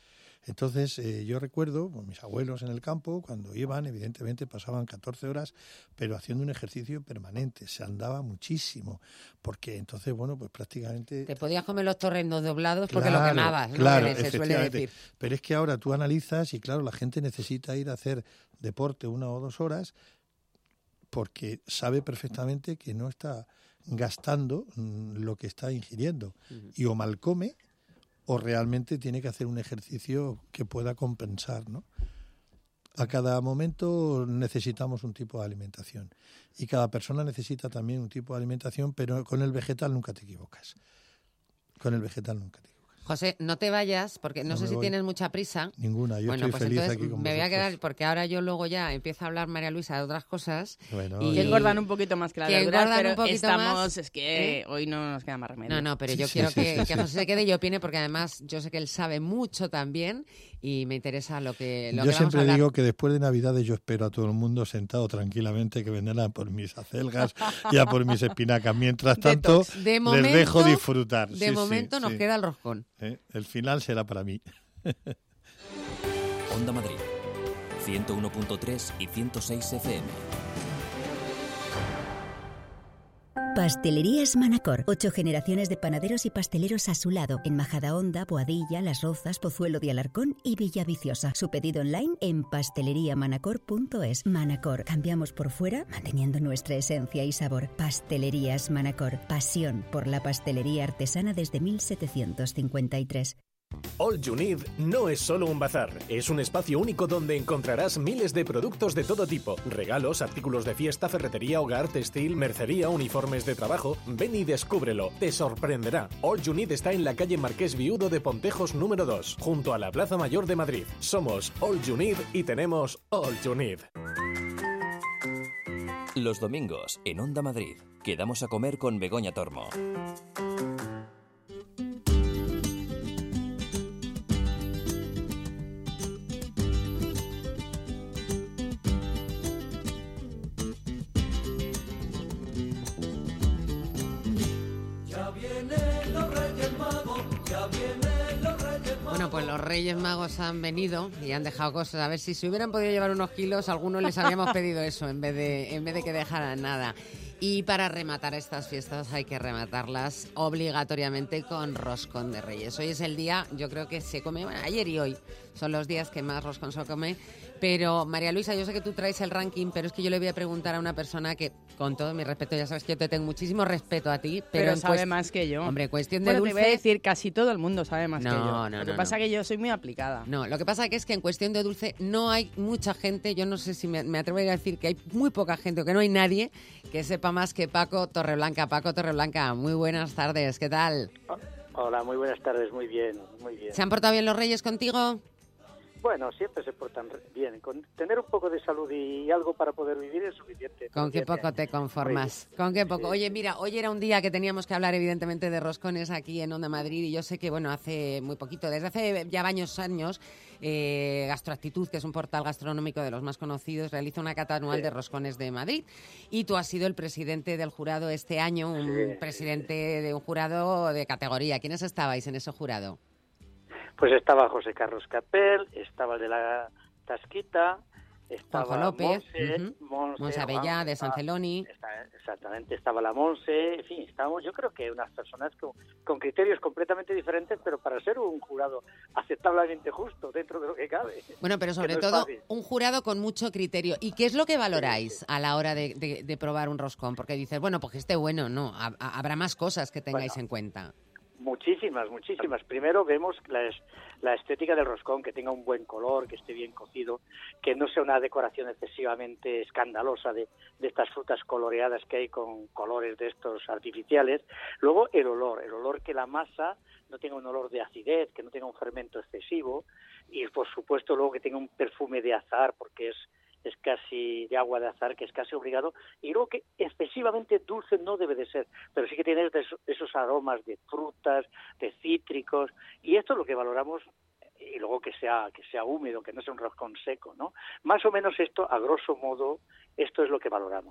Entonces, eh, yo recuerdo, pues, mis abuelos en el campo, cuando iban, evidentemente pasaban catorce horas, pero haciendo un ejercicio permanente, se andaba muchísimo, porque entonces, bueno, pues prácticamente... Te podías comer los torrendos doblados porque Claro, lo quemabas, ¿no? Claro, Que se suele efectivamente. decir. Pero es que ahora tú analizas y, claro, la gente necesita ir a hacer deporte una o dos horas porque sabe perfectamente que no está gastando mm, lo que está ingiriendo. Uh-huh. Y o mal come o realmente tiene que hacer un ejercicio que pueda compensar, ¿no? A cada momento necesitamos un tipo de alimentación y cada persona necesita también un tipo de alimentación, pero con el vegetal nunca te equivocas. Con el vegetal nunca te equivocas. José, no te vayas, porque no, no sé si voy. Tienes mucha prisa. Ninguna, yo bueno, estoy pues feliz entonces aquí con me vosotros. voy a quedar, porque ahora yo luego ya empiezo a hablar María Luisa de otras cosas. Bueno, y y... que engordan un poquito más que la que verdura, pero un poquito estamos, más, es que ¿eh? Hoy no nos queda más remedio. No, no, pero sí, yo sí, quiero sí, que, sí, que sí. José se quede y opine, porque además yo sé que él sabe mucho también y me interesa lo que lo Yo que siempre vamos a digo que después de Navidades yo espero a todo el mundo sentado tranquilamente que vendrán a por mis acelgas y a por mis espinacas. Mientras tanto, de momento, les dejo disfrutar. De sí, momento sí, nos sí. queda el roscón. ¿Eh? El final será para mí. Onda Madrid, ciento uno punto tres y ciento seis F M. Pastelerías Manacor. Ocho generaciones de panaderos y pasteleros a su lado. En Majadahonda, Boadilla, Las Rozas, Pozuelo de Alarcón y Villaviciosa. Su pedido online en pasteleriamanacor punto es. Manacor. Cambiamos por fuera, manteniendo nuestra esencia y sabor. Pastelerías Manacor. Pasión por la pastelería artesana desde mil setecientos cincuenta y tres. All You Need no es solo un bazar, es un espacio único donde encontrarás miles de productos de todo tipo, regalos, artículos de fiesta, ferretería, hogar, textil, mercería, uniformes de trabajo. Ven y descúbrelo, te sorprenderá. All You Need está en la calle Marqués Viudo de Pontejos número dos, junto a la Plaza Mayor de Madrid. Somos All You Need y tenemos All You Need. Los domingos, en Onda Madrid, quedamos a comer con Begoña Tormo. Bueno, pues los Reyes Magos han venido y han dejado cosas. A ver, si se hubieran podido llevar unos kilos, algunos les habríamos pedido eso en vez de, en vez de que dejaran nada. Y para rematar estas fiestas hay que rematarlas obligatoriamente con roscón de Reyes. Hoy es el día, yo creo que se come, bueno, ayer y hoy son los días que más roscón se come. Pero, María Luisa, yo sé que tú traes el ranking, pero es que yo le voy a preguntar a una persona que, con todo mi respeto, ya sabes que yo te tengo muchísimo respeto a ti, pero, pero en sabe cuest... más que yo. Hombre, cuestión de bueno, dulce... te voy a decir, casi todo el mundo sabe más no, que yo. No, lo no, que no, pasa no. es que yo soy muy aplicada. No, lo que pasa que es que en cuestión de dulce no hay mucha gente, yo no sé si me, me atrevo a decir que hay muy poca gente o que no hay nadie que sepa más que Paco Torreblanca. Paco Torreblanca, muy buenas tardes, ¿qué tal? Hola, muy buenas tardes, muy bien, muy bien. ¿Se han portado bien los Reyes contigo? Bueno, siempre se portan bien. Con tener un poco de salud y algo para poder vivir es suficiente. ¿Con qué poco te conformas? ¿Con qué poco? Oye, mira, hoy era un día que teníamos que hablar evidentemente de roscones aquí en Onda Madrid y yo sé que, bueno, hace muy poquito, desde hace ya varios años, eh, Gastroactitud, que es un portal gastronómico de los más conocidos, realiza una cata anual sí. de roscones de Madrid y tú has sido el presidente del jurado este año, un sí. presidente de un jurado de categoría. ¿Quiénes estabais en ese jurado? Pues estaba José Carlos Capel, estaba el de la Tasquita, estaba Juanjo López, Monse, uh-huh. Monse, Monse Abellá, Juan, de San Celoni. Está, exactamente, estaba la Monse, en fin, estábamos yo creo que unas personas con, con criterios completamente diferentes, pero para ser un jurado aceptablemente justo dentro de lo que cabe. Bueno, pero sobre no todo un jurado con mucho criterio. ¿Y qué es lo que valoráis a la hora de, de, de probar un roscón? Porque dices, bueno, pues que esté bueno, no, habrá más cosas que tengáis bueno. en cuenta. Muchísimas, muchísimas. Primero vemos la, la estética del roscón, que tenga un buen color, que esté bien cocido, que no sea una decoración excesivamente escandalosa de, de estas frutas coloreadas que hay con colores de estos artificiales. Luego el olor, el olor que la masa no tenga un olor de acidez, que no tenga un fermento excesivo y por supuesto luego que tenga un perfume de azahar, porque es es casi de agua de azahar, que es casi obligado, y luego que excesivamente dulce no debe de ser, pero sí que tiene esos aromas de frutas, de cítricos, y esto es lo que valoramos, y luego que sea que sea húmedo, que no sea un roscón seco, ¿no? Más o menos esto, a grosso modo, esto es lo que valoramos.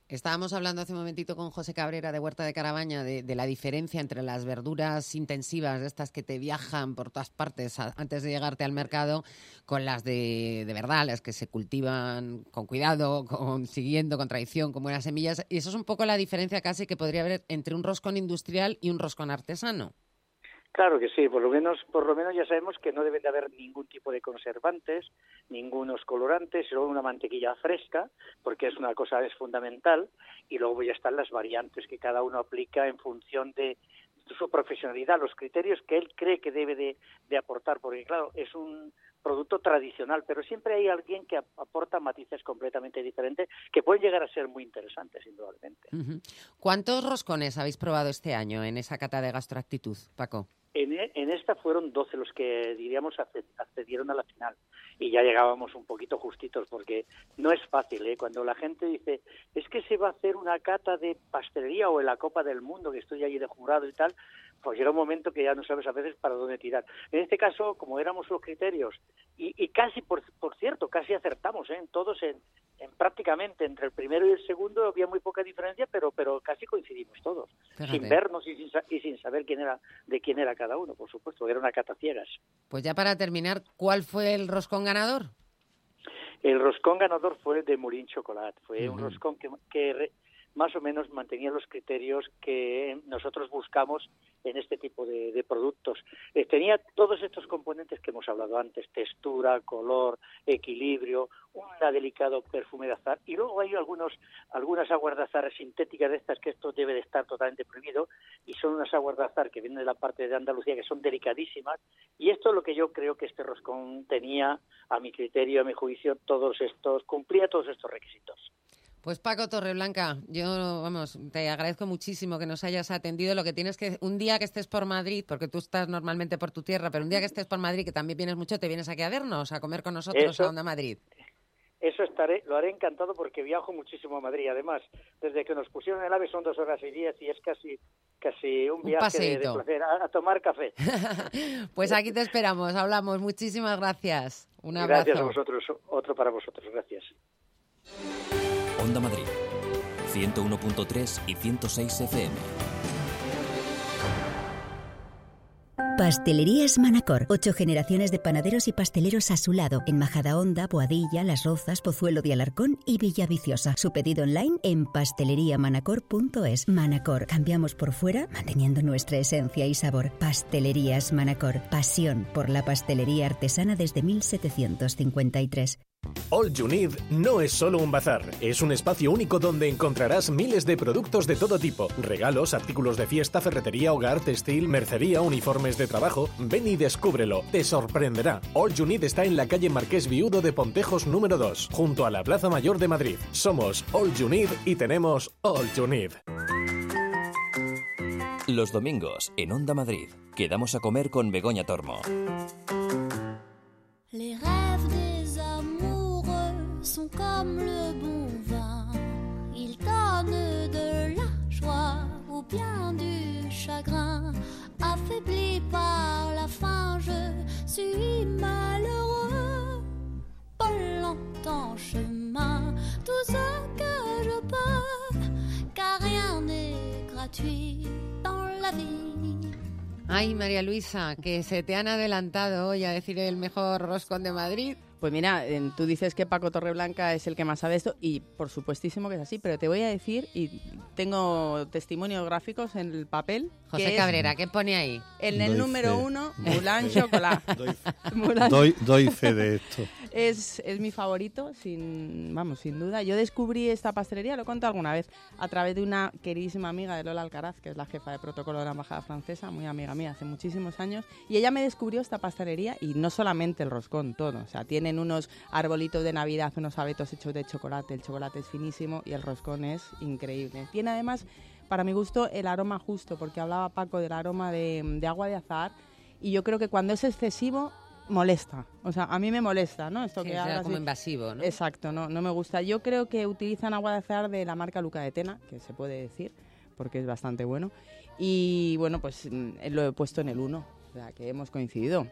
Estábamos hablando hace un momentito con José Cabrera de Huerta de Carabaña de, de la diferencia entre las verduras intensivas, de estas que te viajan por todas partes a, antes de llegarte al mercado, con las de, de verdad, las que se cultivan con cuidado, con, siguiendo, con tradición, con buenas semillas. Y eso es un poco la diferencia casi que podría haber entre un roscón industrial y un roscón artesano. Claro que sí, por lo menos por lo menos ya sabemos que no debe de haber ningún tipo de conservantes, ningunos colorantes, solo una mantequilla fresca, porque es una cosa es fundamental, y luego ya están las variantes que cada uno aplica en función de su profesionalidad, los criterios que él cree que debe de, de aportar, porque claro, es un producto tradicional, pero siempre hay alguien que aporta matices completamente diferentes que pueden llegar a ser muy interesantes, indudablemente. Uh-huh. ¿Cuántos roscones habéis probado este año en esa cata de Gastroactitud, Paco? En, en esta fueron doce los que, diríamos, accedieron a la final. Y ya llegábamos un poquito justitos, porque no es fácil, ¿eh? Cuando la gente dice, es que se va a hacer una cata de pastelería o en la Copa del Mundo, que estoy allí de jurado y tal, pues llega un momento que ya no sabes a veces para dónde tirar. En este caso, como éramos los criterios, y, y casi, por, por cierto, casi acertamos, ¿eh? En todos, en, en prácticamente entre el primero y el segundo había muy poca diferencia, pero pero casi coincidimos todos, Fíjate. sin vernos y sin, y sin saber quién era de quién era cada uno, por supuesto, era una cata ciegas. Pues ya para terminar, ¿cuál fue el roscón ganador? El roscón ganador fue el de Moulin Chocolat, fue uh-huh. un roscón que, que re, más o menos mantenía los criterios que nosotros buscamos en este tipo de, de productos. Eh, tenía todos estos componentes que hemos hablado antes, textura, color, equilibrio, un delicado perfume de azahar, y luego hay algunos algunas aguas de azahar sintéticas de estas, que esto debe de estar totalmente prohibido, y son unas aguas de azahar que vienen de la parte de Andalucía, que son delicadísimas, y esto es lo que yo creo que este roscón tenía, a mi criterio, a mi juicio, todos estos, cumplía todos estos requisitos. Pues Paco Torreblanca, yo, vamos, te agradezco muchísimo que nos hayas atendido. Lo que tienes que, un día que estés por Madrid, porque tú estás normalmente por tu tierra, pero un día que estés por Madrid, que también vienes mucho, te vienes aquí a vernos, a comer con nosotros eso, a Onda Madrid. Eso estaré, lo haré encantado porque viajo muchísimo a Madrid. Además, desde que nos pusieron el AVE son dos horas y diez y es casi casi un viaje un de, de placer, a, a tomar café. Pues aquí te esperamos, hablamos. Muchísimas gracias. Un abrazo. Gracias a vosotros, otro para vosotros. Gracias. Onda Madrid, ciento uno punto tres y ciento seis F M. Pastelerías Manacor. Ocho generaciones de panaderos y pasteleros a su lado. En Majadahonda, Boadilla, Las Rozas, Pozuelo de Alarcón y Villaviciosa. Su pedido online en pastelería manacor punto es. Manacor. Cambiamos por fuera, manteniendo nuestra esencia y sabor. Pastelerías Manacor. Pasión por la pastelería artesana desde mil setecientos cincuenta y tres. All You Need no es solo un bazar, es un espacio único donde encontrarás miles de productos de todo tipo, regalos, artículos de fiesta, ferretería, hogar, textil, mercería, uniformes de trabajo. Ven y descúbrelo, te sorprenderá. All You Need está en la calle Marqués Viudo de Pontejos número dos, junto a la Plaza Mayor de Madrid. Somos All You Need y tenemos All You Need. Los domingos, en Onda Madrid, quedamos a comer con Begoña Tormo. Les rêves des amoureux sont comme le bon vin. Ils donnent de la joie ou bien du chagrin. Affaibli par la faim, je suis malheureux. Pas longtemps chemin, tout ce que je peux, car rien n'est gratuit dans la vie. Ay, María Luisa, que se te han adelantado hoy a decir el mejor roscón de Madrid. Pues mira, tú dices que Paco Torreblanca es el que más sabe esto y por supuestísimo que es así, pero te voy a decir, y tengo testimonios gráficos en el papel. José que Cabrera, ¿qué pone ahí? En el doy número fe. uno, Moulin Chocolat. Doy, Moulin. doy, doy fe de esto. Es, es mi favorito, sin vamos, sin duda. Yo descubrí esta pastelería, lo he contado alguna vez, a través de una queridísima amiga de Lola Alcaraz, que es la jefa de protocolo de la Embajada Francesa, muy amiga mía hace muchísimos años, y ella me descubrió esta pastelería, y no solamente el roscón, todo. O sea, tienen unos arbolitos de Navidad, unos abetos hechos de chocolate, el chocolate es finísimo y el roscón es increíble. Tiene además, para mi gusto, el aroma justo, porque hablaba Paco del aroma de, de agua de azahar, y yo creo que cuando es excesivo molesta, o sea, a mí me molesta, ¿no? Esto Sí, que será hablas como de- invasivo, ¿no? Exacto, no, no me gusta. Yo creo que utilizan agua de azahar de la marca Luca de Tena, que se puede decir, porque es bastante bueno. Y bueno, pues mm, lo he puesto en el uno, o sea, que hemos coincidido.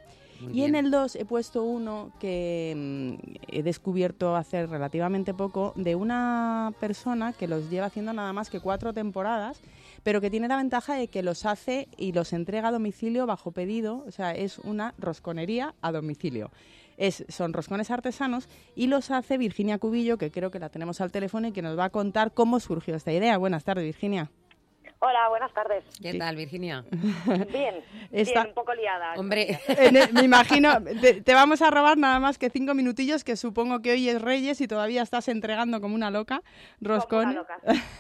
Muy y bien. en el dos he puesto uno que mm, he descubierto hace relativamente poco de una persona que los lleva haciendo nada más que cuatro temporadas, pero que tiene la ventaja de que los hace y los entrega a domicilio bajo pedido, o sea, es una rosconería a domicilio. Es, son roscones artesanos y los hace Virginia Cubillo, que creo que la tenemos al teléfono y que nos va a contar cómo surgió esta idea. Buenas tardes, Virginia. Hola, buenas tardes. ¿Qué tal, Virginia? Bien, Está- bien, un poco liada. Hombre, En el- me imagino, te, te vamos a robar nada más que cinco minutillos, que supongo que hoy es Reyes y todavía estás entregando como una loca roscones. loca.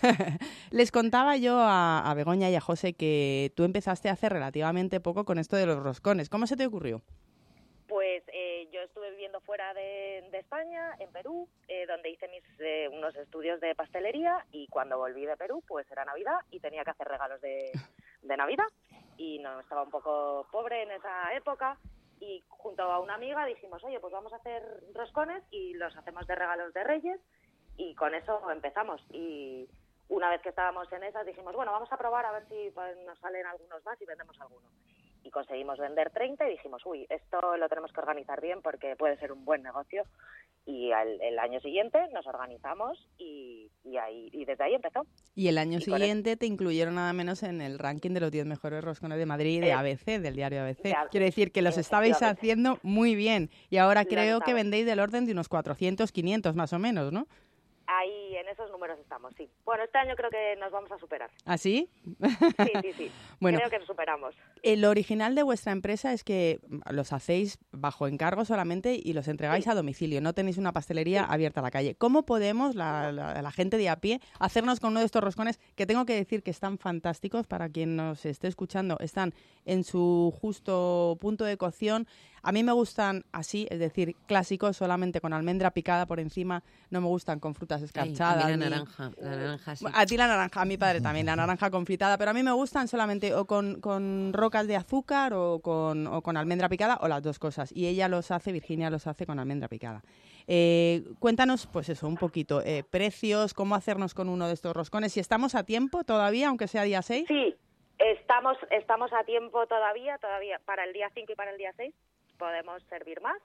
Les contaba yo a, a Begoña y a José que tú empezaste hace relativamente poco con esto de los roscones. ¿Cómo se te ocurrió? Pues eh, yo estuve viviendo fuera de, de España, en Perú, eh, donde hice mis eh, unos estudios de pastelería, y cuando volví de Perú, pues era Navidad y tenía que hacer regalos de, de Navidad, y no estaba un poco pobre en esa época, y junto a una amiga dijimos, oye, pues vamos a hacer roscones y los hacemos de regalos de Reyes, y con eso empezamos. Y una vez que estábamos en esas dijimos, bueno, vamos a probar a ver si pues, nos salen algunos más y vendemos alguno. Y conseguimos vender treinta y dijimos, uy, esto lo tenemos que organizar bien porque puede ser un buen negocio. Y al, el año siguiente nos organizamos y, y, ahí, y desde ahí empezó. Y el año Y con siguiente te incluyeron nada menos en el ranking de los diez mejores roscones de Madrid de Eh, A B C, del diario A B C. de A- Quiero decir que los estabais efectivamente. haciendo muy bien y ahora Lo creo que estamos. vendéis del orden de unos cuatrocientos, quinientos más o menos, ¿no? Ahí en esos números estamos, sí. Bueno, este año creo que nos vamos a superar. ¿Así? Sí, sí, sí. Bueno. Creo que nos superamos. El original de vuestra empresa es que los hacéis bajo encargo solamente y los entregáis Sí. a domicilio, no tenéis una pastelería abierta a la calle. ¿Cómo podemos, la, la- la gente de a pie, hacernos con uno de estos roscones que tengo que decir que están fantásticos para quien nos esté escuchando? Están en su justo punto de cocción. A mí me gustan así, es decir, clásicos, solamente con almendra picada por encima. No me gustan con frutas ay, escarchadas. a mí la ni- naranja, la naranja sí. Bueno, a ti la naranja, a mi padre también, la naranja confitada, pero a mí me gustan solamente o con, con rocas de azúcar o con, o con almendra picada o las dos cosas. Y ella los hace, Virginia los hace con almendra picada. Eh, cuéntanos, pues eso, un poquito, eh, precios, cómo hacernos con uno de estos roscones. Si estamos a tiempo todavía, aunque sea día seis. Sí, estamos, estamos a tiempo todavía, todavía para el día cinco y para el día seis podemos servir más.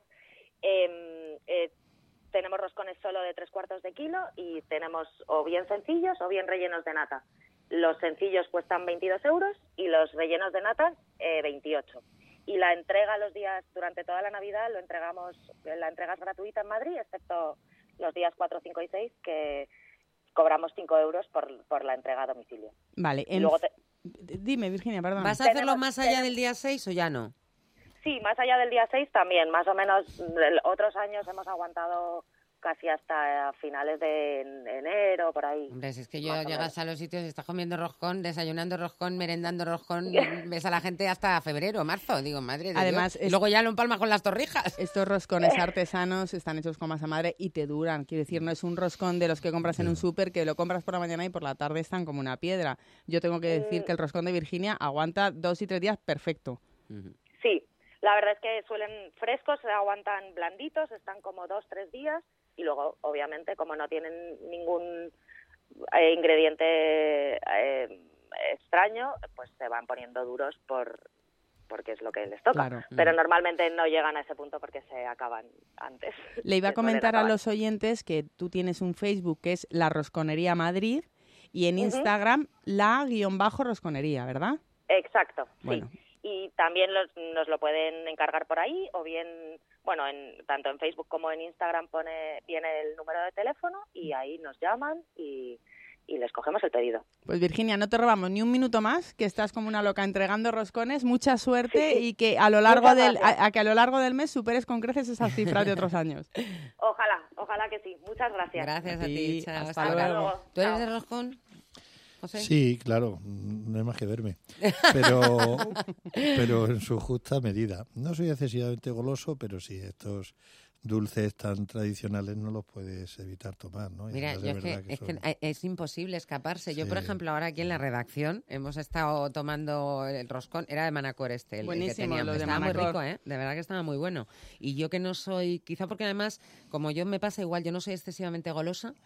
Eh, eh, tenemos roscones solo de tres cuartos de kilo y tenemos o bien sencillos o bien rellenos de nata. Los sencillos cuestan veintidós euros y los rellenos de nata eh, veintiocho. Y la entrega los días, durante toda la Navidad, lo entregamos, la entrega es gratuita en Madrid, excepto los días cuatro, cinco y seis, que cobramos cinco euros por, por la entrega a domicilio. Vale, Y en- luego te- dime, Virginia, perdón. ¿Vas a hacerlo tenemos- más allá del día seis o ya no? Sí, más allá del día seis también, más o menos. del- Otros años hemos aguantado casi hasta finales de en- enero, por ahí. Hombre, si es que yo Más o llegas menos. a los sitios y estás comiendo roscón, desayunando roscón, merendando roscón, ves a la gente hasta febrero, marzo, digo, madre de Además, Dios. Y es- luego ya lo empalmas con las torrijas. Estos roscones artesanos están hechos con masa madre y te duran. Quiero decir, no es un roscón de los que compras en un súper que lo compras por la mañana y por la tarde están como una piedra. Yo tengo que decir Mm. que el roscón de Virginia aguanta dos y tres días perfecto. Sí, la verdad es que suelen frescos, se aguantan blanditos, están como dos, tres días y luego, obviamente, como no tienen ningún eh, ingrediente eh, extraño, pues se van poniendo duros por porque es lo que les toca. Claro. Pero normalmente no llegan a ese punto porque se acaban antes. Le iba a Se suelen comentar a acabar. los oyentes que tú tienes un Facebook que es La Rosconería Madrid y en Ujú. Instagram la guión bajo rosconería, ¿verdad? Exacto, Bueno. sí. Y también los, nos lo pueden encargar por ahí o bien, bueno, en, tanto en Facebook como en Instagram pone viene el número de teléfono y ahí nos llaman y, y les cogemos el pedido. Pues Virginia, no te robamos ni un minuto más, que estás como una loca entregando roscones. Mucha suerte Sí. y que a lo largo Muchas del gracias. a, a que a lo largo del mes superes con creces esas cifras de otros años. Ojalá, ojalá que sí. Muchas gracias. Gracias a Sí, ti, chao, hasta hasta ahora. luego. Luego. ¿Tú eres Chao. de roscón, José? Sí, claro, no hay más que verme, pero, pero en su justa medida. No soy excesivamente goloso, pero sí, estos dulces tan tradicionales no los puedes evitar tomar, ¿no? Y Mira, además yo es es que, verdad que es, que son- es imposible escaparse. Yo, por Sí. ejemplo, ahora aquí en la redacción hemos estado tomando el roscón. Era de Manacor este, el, el que Buenísimo, teníamos. los de Estaba muy Manacor. rico, ¿eh? De verdad que estaba muy bueno. Y yo que no soy, quizá porque además, como yo me pasa igual, yo no soy excesivamente golosa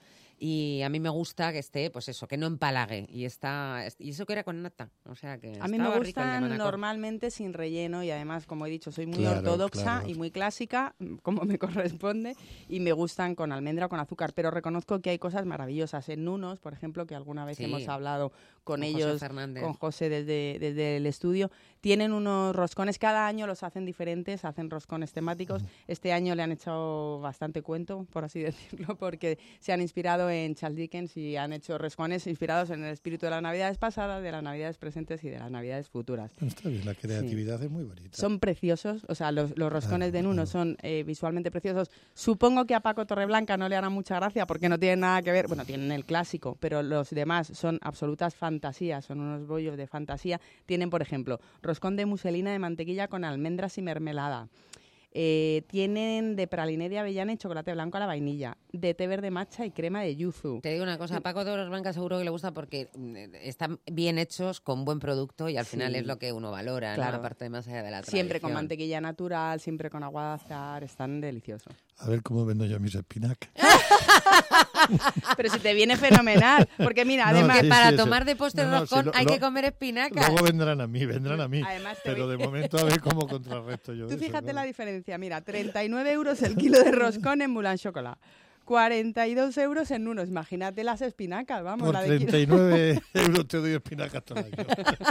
y a mí me gusta que esté, pues eso, que no empalague. Y está y eso que era con nata, o sea que a mí me estaba rico el de gustan Manacor. normalmente sin relleno y además, como he dicho, soy muy Claro, ortodoxa claro. y muy clásica, como me corresponde, y me gustan con almendra o con azúcar, pero reconozco que hay cosas maravillosas. En Nunos, por ejemplo, que alguna vez Sí. hemos hablado con, Con José ellos, Fernández. con José desde, desde el estudio, tienen unos roscones, cada año los hacen diferentes, hacen roscones temáticos. Este año le han echado bastante cuento, por así decirlo, porque se han inspirado en Charles Dickens y han hecho roscones inspirados en el espíritu de las Navidades pasadas, de las Navidades presentes y de las Navidades futuras. Está bien, la creatividad sí. es muy bonita. Son preciosos, o sea, los, los roscones Claro, de Nuno claro. son eh, visualmente preciosos. Supongo que a Paco Torreblanca no le hará mucha gracia porque no tienen nada que ver, bueno, tienen el clásico, pero los demás son absolutas fantasías, son unos bollos de fantasía. Tienen, por ejemplo, roscón de muselina de mantequilla con almendras y mermelada. Eh, tienen de praliné de avellana y chocolate blanco a la vainilla, de té verde matcha y crema de yuzu. Te digo una cosa, a Paco de los Blancas seguro que le gusta porque mm, están bien hechos, con buen producto y al Sí. final es lo que uno valora, Claro. ¿no? Aparte de más allá de la Siempre con tradición. mantequilla natural, siempre con agua de azahar, están deliciosos. A ver cómo vendo yo mis espinacas. Pero si te viene fenomenal, porque mira, No, además... Que sí, para sí, eso. tomar de postre No, no, roscón sí, lo- hay lo- que comer espinacas. Luego vendrán a mí, vendrán a mí. Además te Pero vi- de momento a ver cómo contrarresto yo Tú eso, fíjate claro. la diferencia, mira, treinta y nueve euros el kilo de roscón en Moulin Chocolat, cuarenta y dos euros en Nunos, imagínate las espinacas, vamos, Por la de kilo. treinta y nueve euros te doy espinacas todo el año.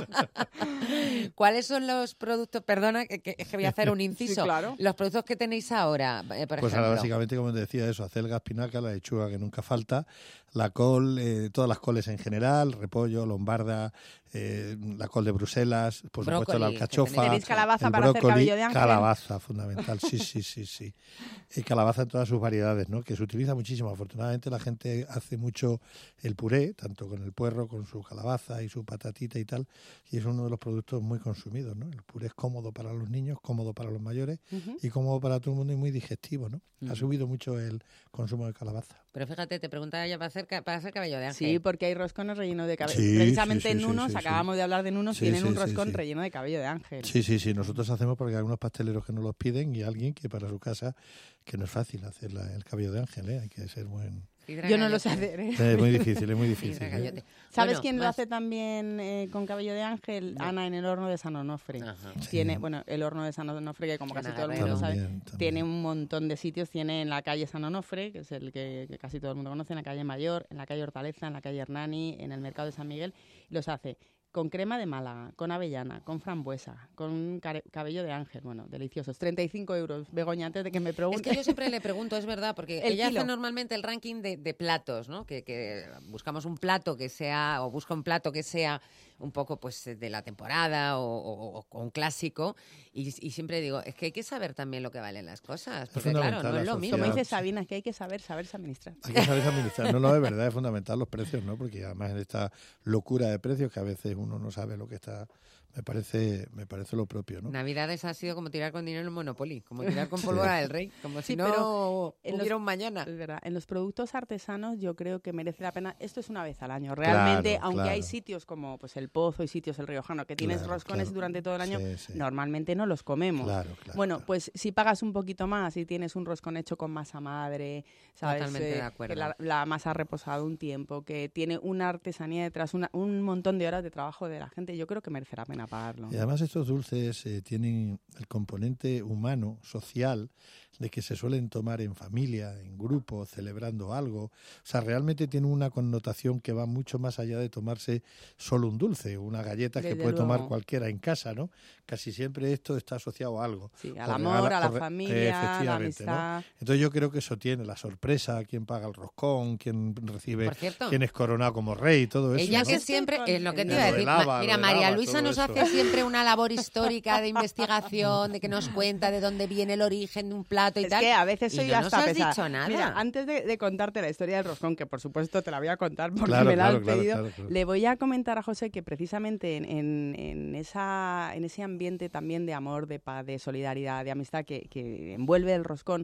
¿Cuáles son los productos? Perdona, que, que- que voy a hacer un inciso. claro. Los productos que tenéis ahora, eh, por Pues ejemplo. ahora básicamente, como te decía, eso, acelga, espinaca, la lechuga que nunca falta, la col, eh, todas las coles en general, repollo, lombarda, eh, la col de Bruselas, por supuesto la Brócoli, que alcachofa, ¿Tenéis calabaza el para hacer brócoli, cabello de ángel? calabaza, fundamental, sí, sí, sí, sí. Y calabaza en todas sus variedades, ¿no? Que se utiliza muchísimo. Afortunadamente la gente hace mucho el puré, tanto con el puerro, con su calabaza y su patatita y tal, y es uno de los productos muy consumidos, ¿no? El puré es cómodo para los niños, cómodo para los mayores Ujú. y cómodo para todo el mundo y muy digestivo, ¿no? Ujú. Ha subido mucho el consumo de calabaza. Pero fíjate, te preguntaba ya para hacer, ca- para hacer cabello de ángel. Sí, porque hay roscones rellenos de cabello. Sí, Precisamente sí, sí, en Nunos, sí, sí, acabamos sí. de hablar de Nunos, Sí, tienen sí, un sí, roscón sí. relleno de cabello de ángel. Sí, sí, sí, nosotros hacemos porque hay algunos pasteleros que nos los piden y alguien que para su casa, que no es fácil hacer la- el cabello de ángel, ¿eh? Hay que ser buen... Sidra Yo no lo sé Gallote. hacer, ¿eh? Es muy difícil, es muy Sidra difícil. ¿eh? Gallote. ¿Sabes Bueno, quién lo más- hace también eh, con cabello de ángel? No. Ana en el horno de San Onofre. Ajá. Tiene, bueno, el horno de San Onofre, que como Ana casi todo el Guerrero. mundo sabe, También, también. tiene un montón de sitios. Tiene en la calle San Onofre, que es el que, que casi todo el mundo conoce, en la calle Mayor, en la calle Hortaleza, en la calle Hernani, en el mercado de San Miguel. Los hace con crema de Málaga, con avellana, con frambuesa, con care- cabello de ángel. Bueno, deliciosos. treinta y cinco euros. Begoña, antes de que me Es pregunte. que yo siempre le pregunto, es verdad, porque El ella kilo. hace normalmente el ranking de, de platos, ¿no? Que, que buscamos un plato que sea, o busca un plato que sea un poco pues de la temporada o, o- o un clásico, y, y siempre digo, es que hay que saber también lo que valen las cosas, porque claro, fundamental no es la lo mismo. Como sociedad. dice Sabina, es que hay que saber, saberse administrar. Hay que saber administrar. No, no, es verdad, es fundamental los precios, ¿no? Porque además en esta locura de precios que a veces uno no sabe lo que está, me parece, me parece lo propio, ¿no? Navidades ha sido como tirar con dinero en Monopoly, como tirar con pólvora del rey, como si Sí, no pero en hubiera los- un mañana. Es verdad, en los productos artesanos yo creo que merece la pena. Esto es una vez al año. Realmente, Claro, aunque claro. hay sitios como pues el Pozo y sitios el Riojano que tienes Claro, roscones claro. durante todo el año, Sí, sí. normalmente no los comemos. Claro, claro, bueno, claro. pues si pagas un poquito más y tienes un roscón hecho con masa madre, ¿sabes? Totalmente de Eh, acuerdo. que la, la masa ha reposado un tiempo, que tiene una artesanía detrás, una- un montón de horas de trabajo de la gente, yo creo que merece la pena pagarlo. Y además estos dulces eh, tienen el componente humano, social, de que se suelen tomar en familia, en grupo, celebrando algo. O sea, realmente tiene una connotación que va mucho más allá de tomarse solo un dulce, una galleta que Desde puede tomar luego. cualquiera en casa, ¿no? Casi siempre esto está asociado a algo. Sí, al O amor, regala- a la o re- familia, a la efectivamente, ¿no? amistad. Entonces yo creo que eso tiene la sorpresa, quién paga el roscón, quién recibe, Por cierto, quién es coronado como rey, todo eso. ella ¿no? que siempre, es lo que te Lo iba a de decir, lava, Ma- lo mira, de María lava, Luisa todo nos eso. hace siempre una labor histórica de investigación, de que nos cuenta de dónde viene el origen de un plato y Es tal. que a veces y soy no hasta nos has pesada. dicho nada. Mira, antes de, de contarte la historia del roscón, que por supuesto te la voy a contar porque Claro, me la claro, has claro, pedido, claro, claro. le voy a comentar a José que precisamente en, en, en esa, en ese ambiente también de amor, de paz, de solidaridad, de amistad que, que envuelve el roscón,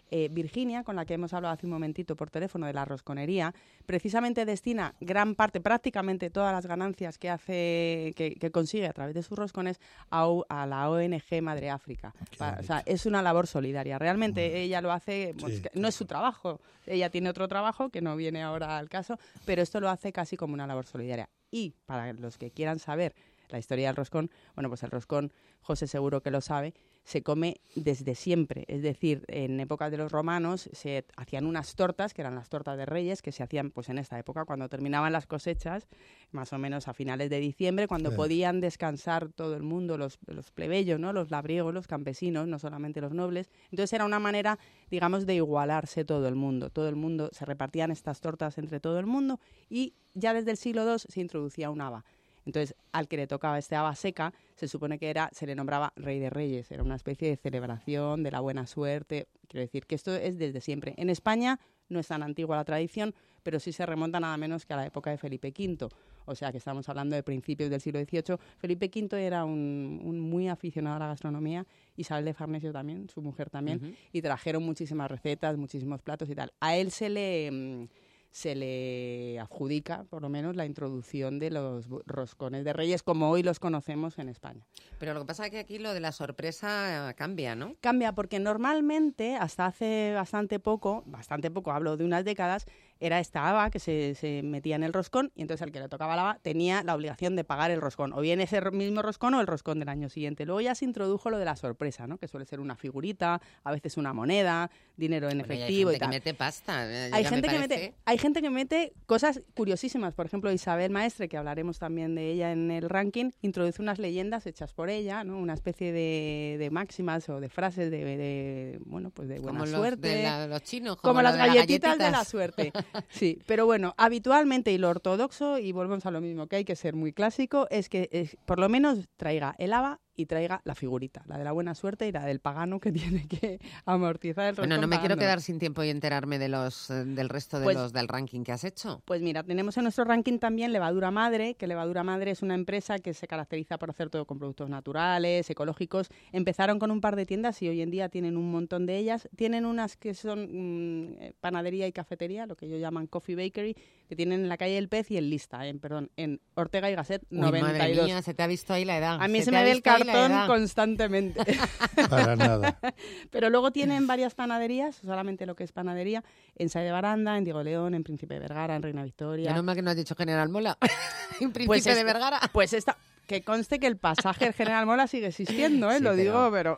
Eh, Virginia, con la que hemos hablado hace un momentito por teléfono de la rosconería, precisamente destina gran parte, prácticamente todas las ganancias que hace, que, que consigue a través de sus roscones a, a la O N G Madre África. Para, o sea, es una labor solidaria. Realmente bueno. ella lo hace, pues, sí, no es su trabajo, ella tiene otro trabajo que no viene ahora al caso, pero esto lo hace casi como una labor solidaria. Y para los que quieran saber la historia del roscón, bueno, pues el roscón, José seguro que lo sabe, se come desde siempre. Es decir, en épocas de los romanos se hacían unas tortas, que eran las tortas de Reyes, que se hacían pues en esta época, cuando terminaban las cosechas, más o menos a finales de diciembre, cuando sí. podían descansar todo el mundo, los, los plebeyos, ¿no? Los labriegos, los campesinos, no solamente los nobles. Entonces era una manera, digamos, de igualarse todo el mundo. Todo el mundo, se repartían estas tortas entre todo el mundo y ya desde el siglo segundo se introducía un haba. Entonces, al que le tocaba este haba seca, se supone que era, se le nombraba Rey de Reyes. Era una especie de celebración de la buena suerte. Quiero decir que esto es desde siempre. En España no es tan antigua la tradición, pero sí se remonta nada menos que a la época de Felipe quinto. O sea, que estamos hablando de principios del siglo dieciocho. Felipe quinto era un, un muy aficionado a la gastronomía, Isabel de Farnesio también, su mujer también, uh-huh. y trajeron muchísimas recetas, muchísimos platos y tal. A él se le... Mmm, se le adjudica, por lo menos, la introducción de los roscones de Reyes, como hoy los conocemos en España. Pero lo que pasa es que aquí lo de la sorpresa cambia, ¿no? Cambia, porque normalmente, hasta hace bastante poco, bastante poco, hablo de unas décadas, era esta haba que se, se metía en el roscón y entonces al que le tocaba la haba tenía la obligación de pagar el roscón, o bien ese mismo roscón o el roscón del año siguiente. Luego ya se introdujo lo de la sorpresa, ¿no? Que suele ser una figurita, a veces una moneda, dinero en bueno, efectivo y, hay gente y tal. Que mete pasta. Hay gente, parece... que mete, hay gente que mete cosas curiosísimas. Por ejemplo, Isabel Maestre, que hablaremos también de ella en el ranking, introduce unas leyendas hechas por ella, ¿no? Una especie de, de máximas o de frases de, de bueno, pues de buena como suerte. Los de la, los chinos, como, como las de galletitas, las de la suerte. Sí, pero bueno, habitualmente y lo ortodoxo, y volvemos a lo mismo, que hay que ser muy clásico, es que es, por lo menos traiga el haba y traiga la figurita, la de la buena suerte y la del pagano que tiene que amortizar el roscón. Bueno, no me pagando. quiero quedar sin tiempo y enterarme de los del resto de pues, los del ranking que has hecho. Pues mira, tenemos en nuestro ranking también Levadura Madre, que Levadura Madre es una empresa que se caracteriza por hacer todo con productos naturales, ecológicos. Empezaron con un par de tiendas y hoy en día tienen un montón de ellas. Tienen unas que son mmm, panadería y cafetería, lo que ellos llaman Coffee Bakery, que tienen en la calle del Pez y en Lista, en, perdón, en Ortega y Gasset noventa y dos. Uy, madre mía, se te ha visto ahí la edad. A mí se, se me ve el cartón constantemente. Para nada. Pero luego tienen varias panaderías, solamente lo que es panadería, en Saez de Baranda, en Diego León, en Príncipe de Vergara, en Reina Victoria. Menos mal que no has dicho General Mola. En Príncipe pues de este, Vergara. Pues esta, que conste que el pasaje del General Mola sigue existiendo, ¿eh? Sí, lo pero... digo, pero...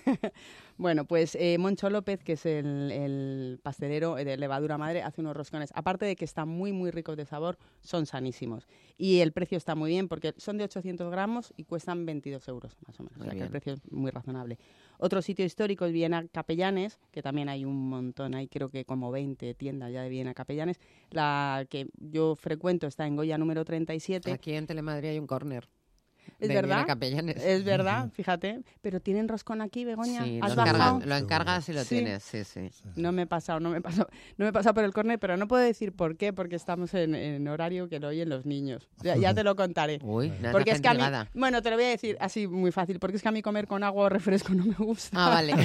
Bueno, pues eh, Moncho López, que es el, el pastelero de Levadura Madre, hace unos roscones. Aparte de que están muy, muy ricos de sabor, son sanísimos. Y el precio está muy bien porque son de ochocientos gramos y cuestan veintidós euros, más o menos. Muy o sea bien. Que el precio es muy razonable. Otro sitio histórico es Viena Capellanes, que también hay un montón, hay creo que como veinte tiendas ya de Viena Capellanes. La que yo frecuento está en Goya número treinta y siete. Aquí en Telemadrid hay un córner. Es de verdad, Capellanes. es verdad, fíjate. Pero tienen roscón aquí, Begoña. Sí, ¿Has lo, bajado? encargas, lo encargas y lo sí. tienes, sí, sí. No me he pasado, no me he pasado, no me he pasado por el córner, pero no puedo decir por qué, porque estamos en, en horario que lo oyen los niños. Ya, ya te lo contaré. Uy, no, porque no es que a mí, nada. bueno, te lo voy a decir así muy fácil, porque es que a mí comer con agua o refresco no me gusta. Ah, vale.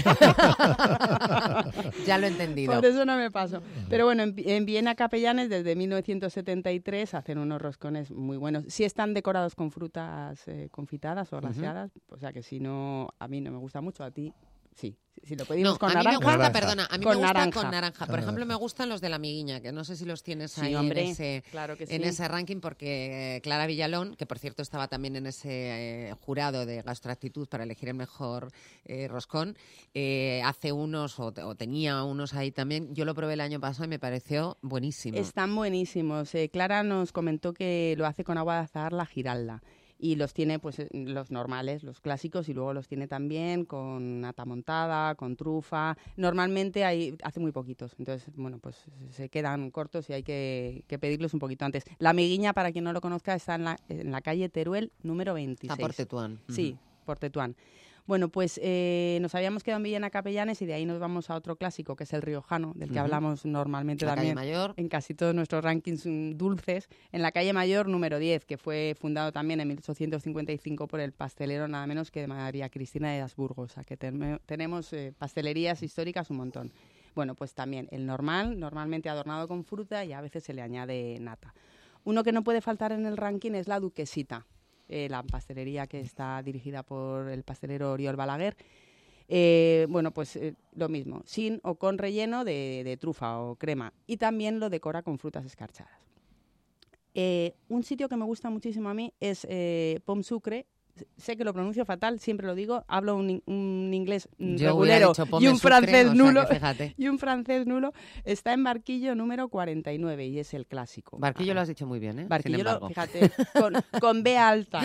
Ya lo he entendido. Por eso no me paso. Pero bueno, en, en Viena Capellanes desde mil novecientos setenta y tres hacen unos roscones muy buenos. Sí están decorados con frutas eh, confitadas o glaseadas, uh-huh. O sea que si no, a mí no me gusta mucho, a ti sí. Si lo pedimos no, con a naranja. mí me gusta, naranja. perdona, a mí con me gusta naranja. con naranja. Por ejemplo, me gustan los de la miguiña, que no sé si los tienes sí, ahí hombre, en, ese, claro que sí. en ese ranking, porque Clara Villalón, que por cierto estaba también en ese eh, jurado de gastroactitud para elegir el mejor eh, roscón, eh, hace unos, o, o tenía unos ahí también. Yo lo probé el año pasado y me pareció buenísimo. Están buenísimos. Eh, Clara nos comentó que lo hace con agua de azahar la Giralda. Y los tiene pues los normales, los clásicos, y luego los tiene también con nata montada, con trufa. Normalmente hay, hace muy poquitos, entonces bueno, pues se quedan cortos y hay que, que pedirlos un poquito antes. La Miguiña, para quien no lo conozca, está en la, en la calle Teruel número veintiséis. Está por Tetuán. Sí, uh-huh. por Tetuán. Bueno, pues eh, nos habíamos quedado en Villena Capellanes y de ahí nos vamos a otro clásico, que es el riojano, del que uh-huh. hablamos normalmente la también calle Mayor. En casi todos nuestros rankings dulces, en la calle Mayor número diez, que fue fundado también en mil ochocientos cincuenta y cinco por el pastelero nada menos que de María Cristina de Habsburgo. O sea que ten- tenemos eh, pastelerías históricas un montón. Bueno, pues también el normal, normalmente adornado con fruta y a veces se le añade nata. Uno que no puede faltar en el ranking es la Duquesita, eh, la pastelería que está dirigida por el pastelero Oriol Balaguer. Eh, bueno, pues eh, lo mismo, sin o con relleno de, de trufa o crema, y también lo decora con frutas escarchadas. Eh, un sitio que me gusta muchísimo a mí es eh, Pom Sucre. Sé que lo pronuncio fatal, siempre lo digo, hablo un, un inglés regulero y un francés sucre, nulo, o sea, y un francés nulo. Está en Barquillo número cuarenta y nueve y es el clásico. Barquillo ah. lo has dicho muy bien, ¿eh? Barquillo, lo, fíjate, con, con B alta.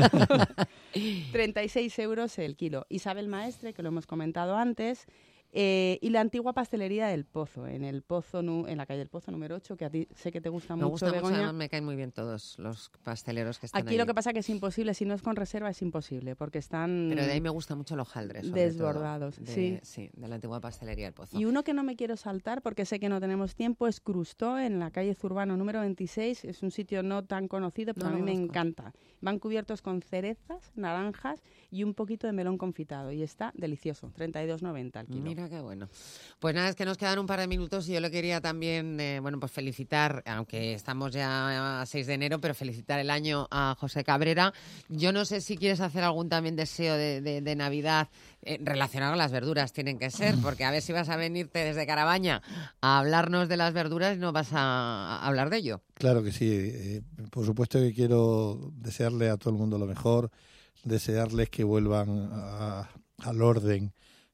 treinta y seis euros el kilo. Isabel Maestre, que lo hemos comentado antes. Eh, y la antigua pastelería del Pozo, en el Pozo nu- en la calle del Pozo número ocho, que a ti sé que te gusta me mucho, gusta Begoña. mucho, me caen muy bien todos los pasteleros que están Aquí ahí. Lo que pasa que es imposible, si no es con reserva es imposible, porque están... Pero de ahí me gusta mucho los hojaldres, desbordados, de, sí. Sí, de la antigua pastelería del Pozo. Y uno que no me quiero saltar, porque sé que no tenemos tiempo, es Crustó, en la calle Zurbano número veintiséis. Es un sitio no tan conocido, pero no, a mí no me conozco. encanta. Van cubiertos con cerezas, naranjas y un poquito de melón confitado. Y está delicioso, treinta y dos noventa el kilo. Mira qué bueno. Pues nada, es que nos quedan un par de minutos y yo le quería también, eh, bueno, pues felicitar, aunque estamos ya a seis de enero, pero felicitar el año a José Cabrera. Yo no sé si quieres hacer algún también deseo de, de, de Navidad eh, relacionado con las verduras, tienen que ser, porque a ver si vas a venirte desde Carabaña a hablarnos de las verduras y no vas a, a hablar de ello. Claro que sí. Eh, por supuesto que quiero desearle a todo el mundo lo mejor, desearles que vuelvan a, al orden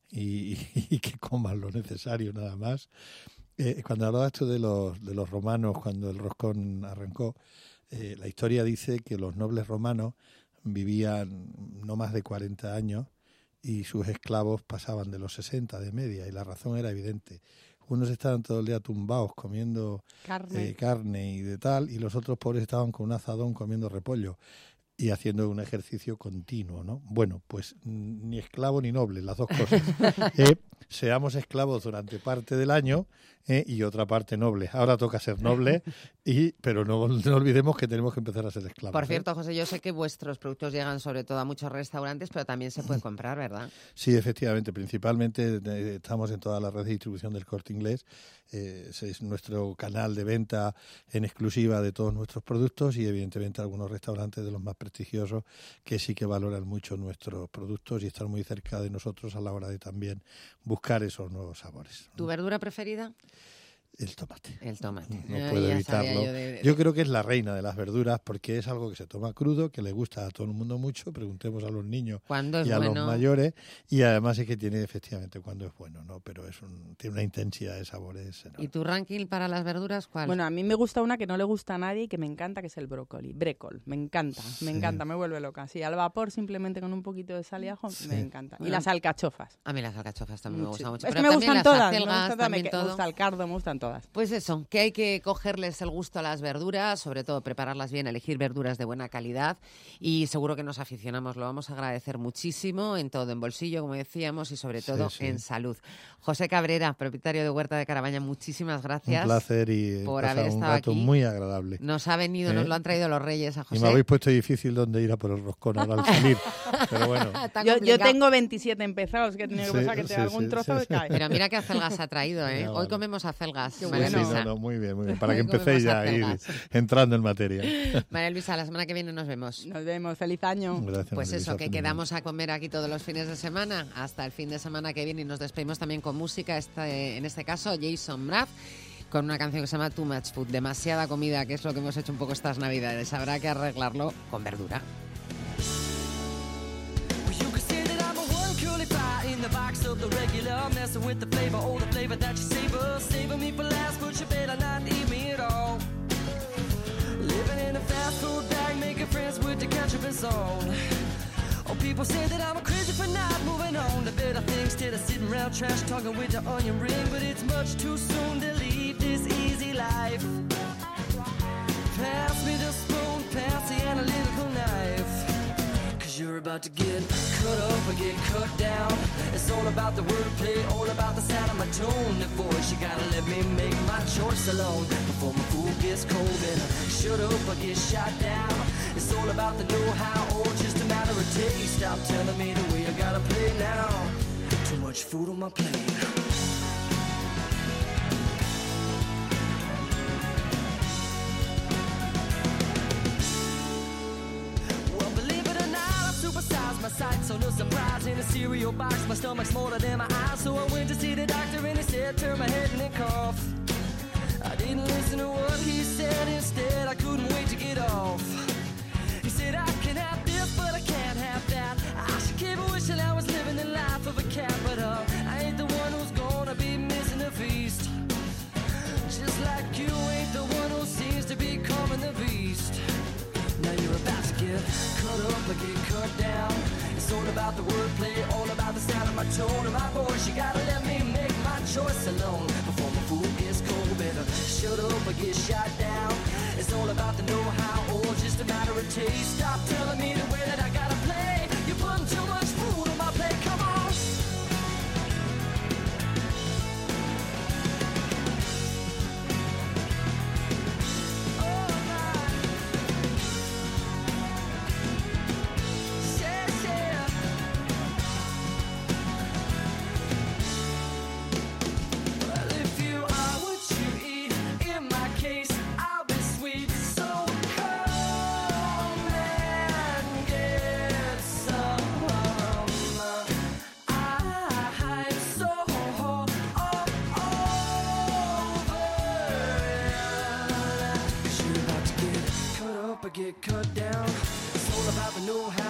y, y que coman lo necesario nada más. Eh, cuando hablaba esto de los, de los romanos, cuando el roscón arrancó, eh, la historia dice que los nobles romanos vivían no más de cuarenta años y sus esclavos pasaban de los sesenta de media, y la razón era evidente. Unos estaban todo el día tumbados comiendo carne. Eh, carne y de tal, y los otros pobres estaban con un azadón comiendo repollo y haciendo un ejercicio continuo, ¿no? Bueno, pues ni esclavo ni noble, las dos cosas. eh, seamos esclavos durante parte del año eh, y otra parte noble. Ahora toca ser noble, y, pero no, no olvidemos que tenemos que empezar a ser esclavos. Por cierto, ¿eh? José, yo sé que vuestros productos llegan sobre todo a muchos restaurantes, pero también se puede comprar, ¿verdad? Sí, efectivamente. Principalmente eh, estamos en toda la red de distribución del Corte Inglés. Eh, es nuestro canal de venta en exclusiva de todos nuestros productos, y evidentemente algunos restaurantes de los más prestigiosos que sí que valoran mucho nuestros productos y están muy cerca de nosotros a la hora de también buscar esos nuevos sabores. ¿Tu verdura preferida? El tomate. El tomate. No Eh, puedo ya evitarlo. sabía yo de- de- Yo creo que es la reina de las verduras, porque es algo que se toma crudo, que le gusta a todo el mundo mucho. Preguntemos a los niños ¿Cuándo es y a bueno? los mayores, y además es que tiene efectivamente cuando es bueno, ¿no? Pero es un, tiene una intensidad de sabores enorme. ¿Y tu ranking para las verduras cuál? Bueno, a mí me gusta una que no le gusta a nadie y que me encanta, que es el brócoli. Brécol, me encanta, me Sí. encanta, me vuelve loca. Sí, al vapor simplemente con un poquito de sal y ajo, Sí. me encanta. Y Bueno, las alcachofas. A mí las alcachofas también me Mucho. gustan mucho. Es pero que me también gustan las todas, me, acelgas, gusta todas, también me, todo. me gusta el cardo, me gustan todas. Pues eso, que hay que cogerles el gusto a las verduras, sobre todo prepararlas bien, elegir verduras de buena calidad, y seguro que nos aficionamos, lo vamos a agradecer muchísimo en todo, en bolsillo, como decíamos, y sobre Sí, todo sí. en salud. José Cabrera, propietario de Huerta de Carabaña, muchísimas gracias. Un placer, y he por pasado haber un estado rato aquí. muy agradable. Nos ha venido, ¿Eh? nos lo han traído los Reyes a Y José. me habéis puesto difícil dónde ir a por el roscón ahora al salir. Pero bueno. Está Yo, yo complicado. tengo veintisiete empezados, que he tenido que Sí, pensar que te sí, da algún sí, trozo sí, que sí. cae. Pero mira qué acelgas ha traído, ¿eh? Ya, Hoy vale. comemos acelgas. Qué María Sí, bueno. sí, Luisa. no, no, muy bien, muy bien. Para que Hoy comemos empecéis ya a ir acelgas. entrando en materia. María Luisa, la semana que viene nos vemos. Nos vemos, feliz año. Gracias, Pues María eso, Luisa, que feliz quedamos a comer aquí todos los fines de semana, hasta el fin de semana que viene, y nos despedimos también con música, este, en este caso Jason Mraz, con una canción que se llama Too Much Food, demasiada comida, que es lo que hemos hecho un poco estas navidades. Habrá que arreglarlo con verdura. You could say that I'm a one curly fry in the box of the regular, messing with the flavor, oh the flavor that you savor, savor me for last, but you better not eat me at all. Living in a fast food bag, making friends with the ketchup and salt. Oh, people say that I'm crazy for not moving on to better things, instead of sitting around trash talking with the onion ring, but it's much too soon to leave this easy life. Pass me the spoon, pass the analytical knife. You're about to get cut up or get cut down. It's all about the wordplay, all about the sound of my tone, the voice. You gotta let me make my choice alone before my food gets cold and I shut up or get shot down. It's all about the know-how, or just a matter of taste. Stop telling me the way I gotta play now. Too much food on my plate. wasn't a surprise in a cereal box. My stomach's smaller than my eyes, so I went to see the doctor and he said, turn my head and then cough. I didn't listen to what he said, instead I couldn't wait to get off. He said, I can have this, but I can't have that. I should keep wishing I was living the life of a cat, but uh, I ain't the one who's gonna be missing the feast. Just like you ain't the one who seems to be calming the beast. Now you're about to get cut up or get cut down. It's all about the wordplay, all about the sound of my tone and my voice. You gotta let me make my choice alone before my food gets cold. Better shut up or get shot down. It's all about the know-how or just a matter of taste. Stop telling me the way that I gotta play. You're putting too much food on my plate, come on. Get cut down. It's all about the know-how.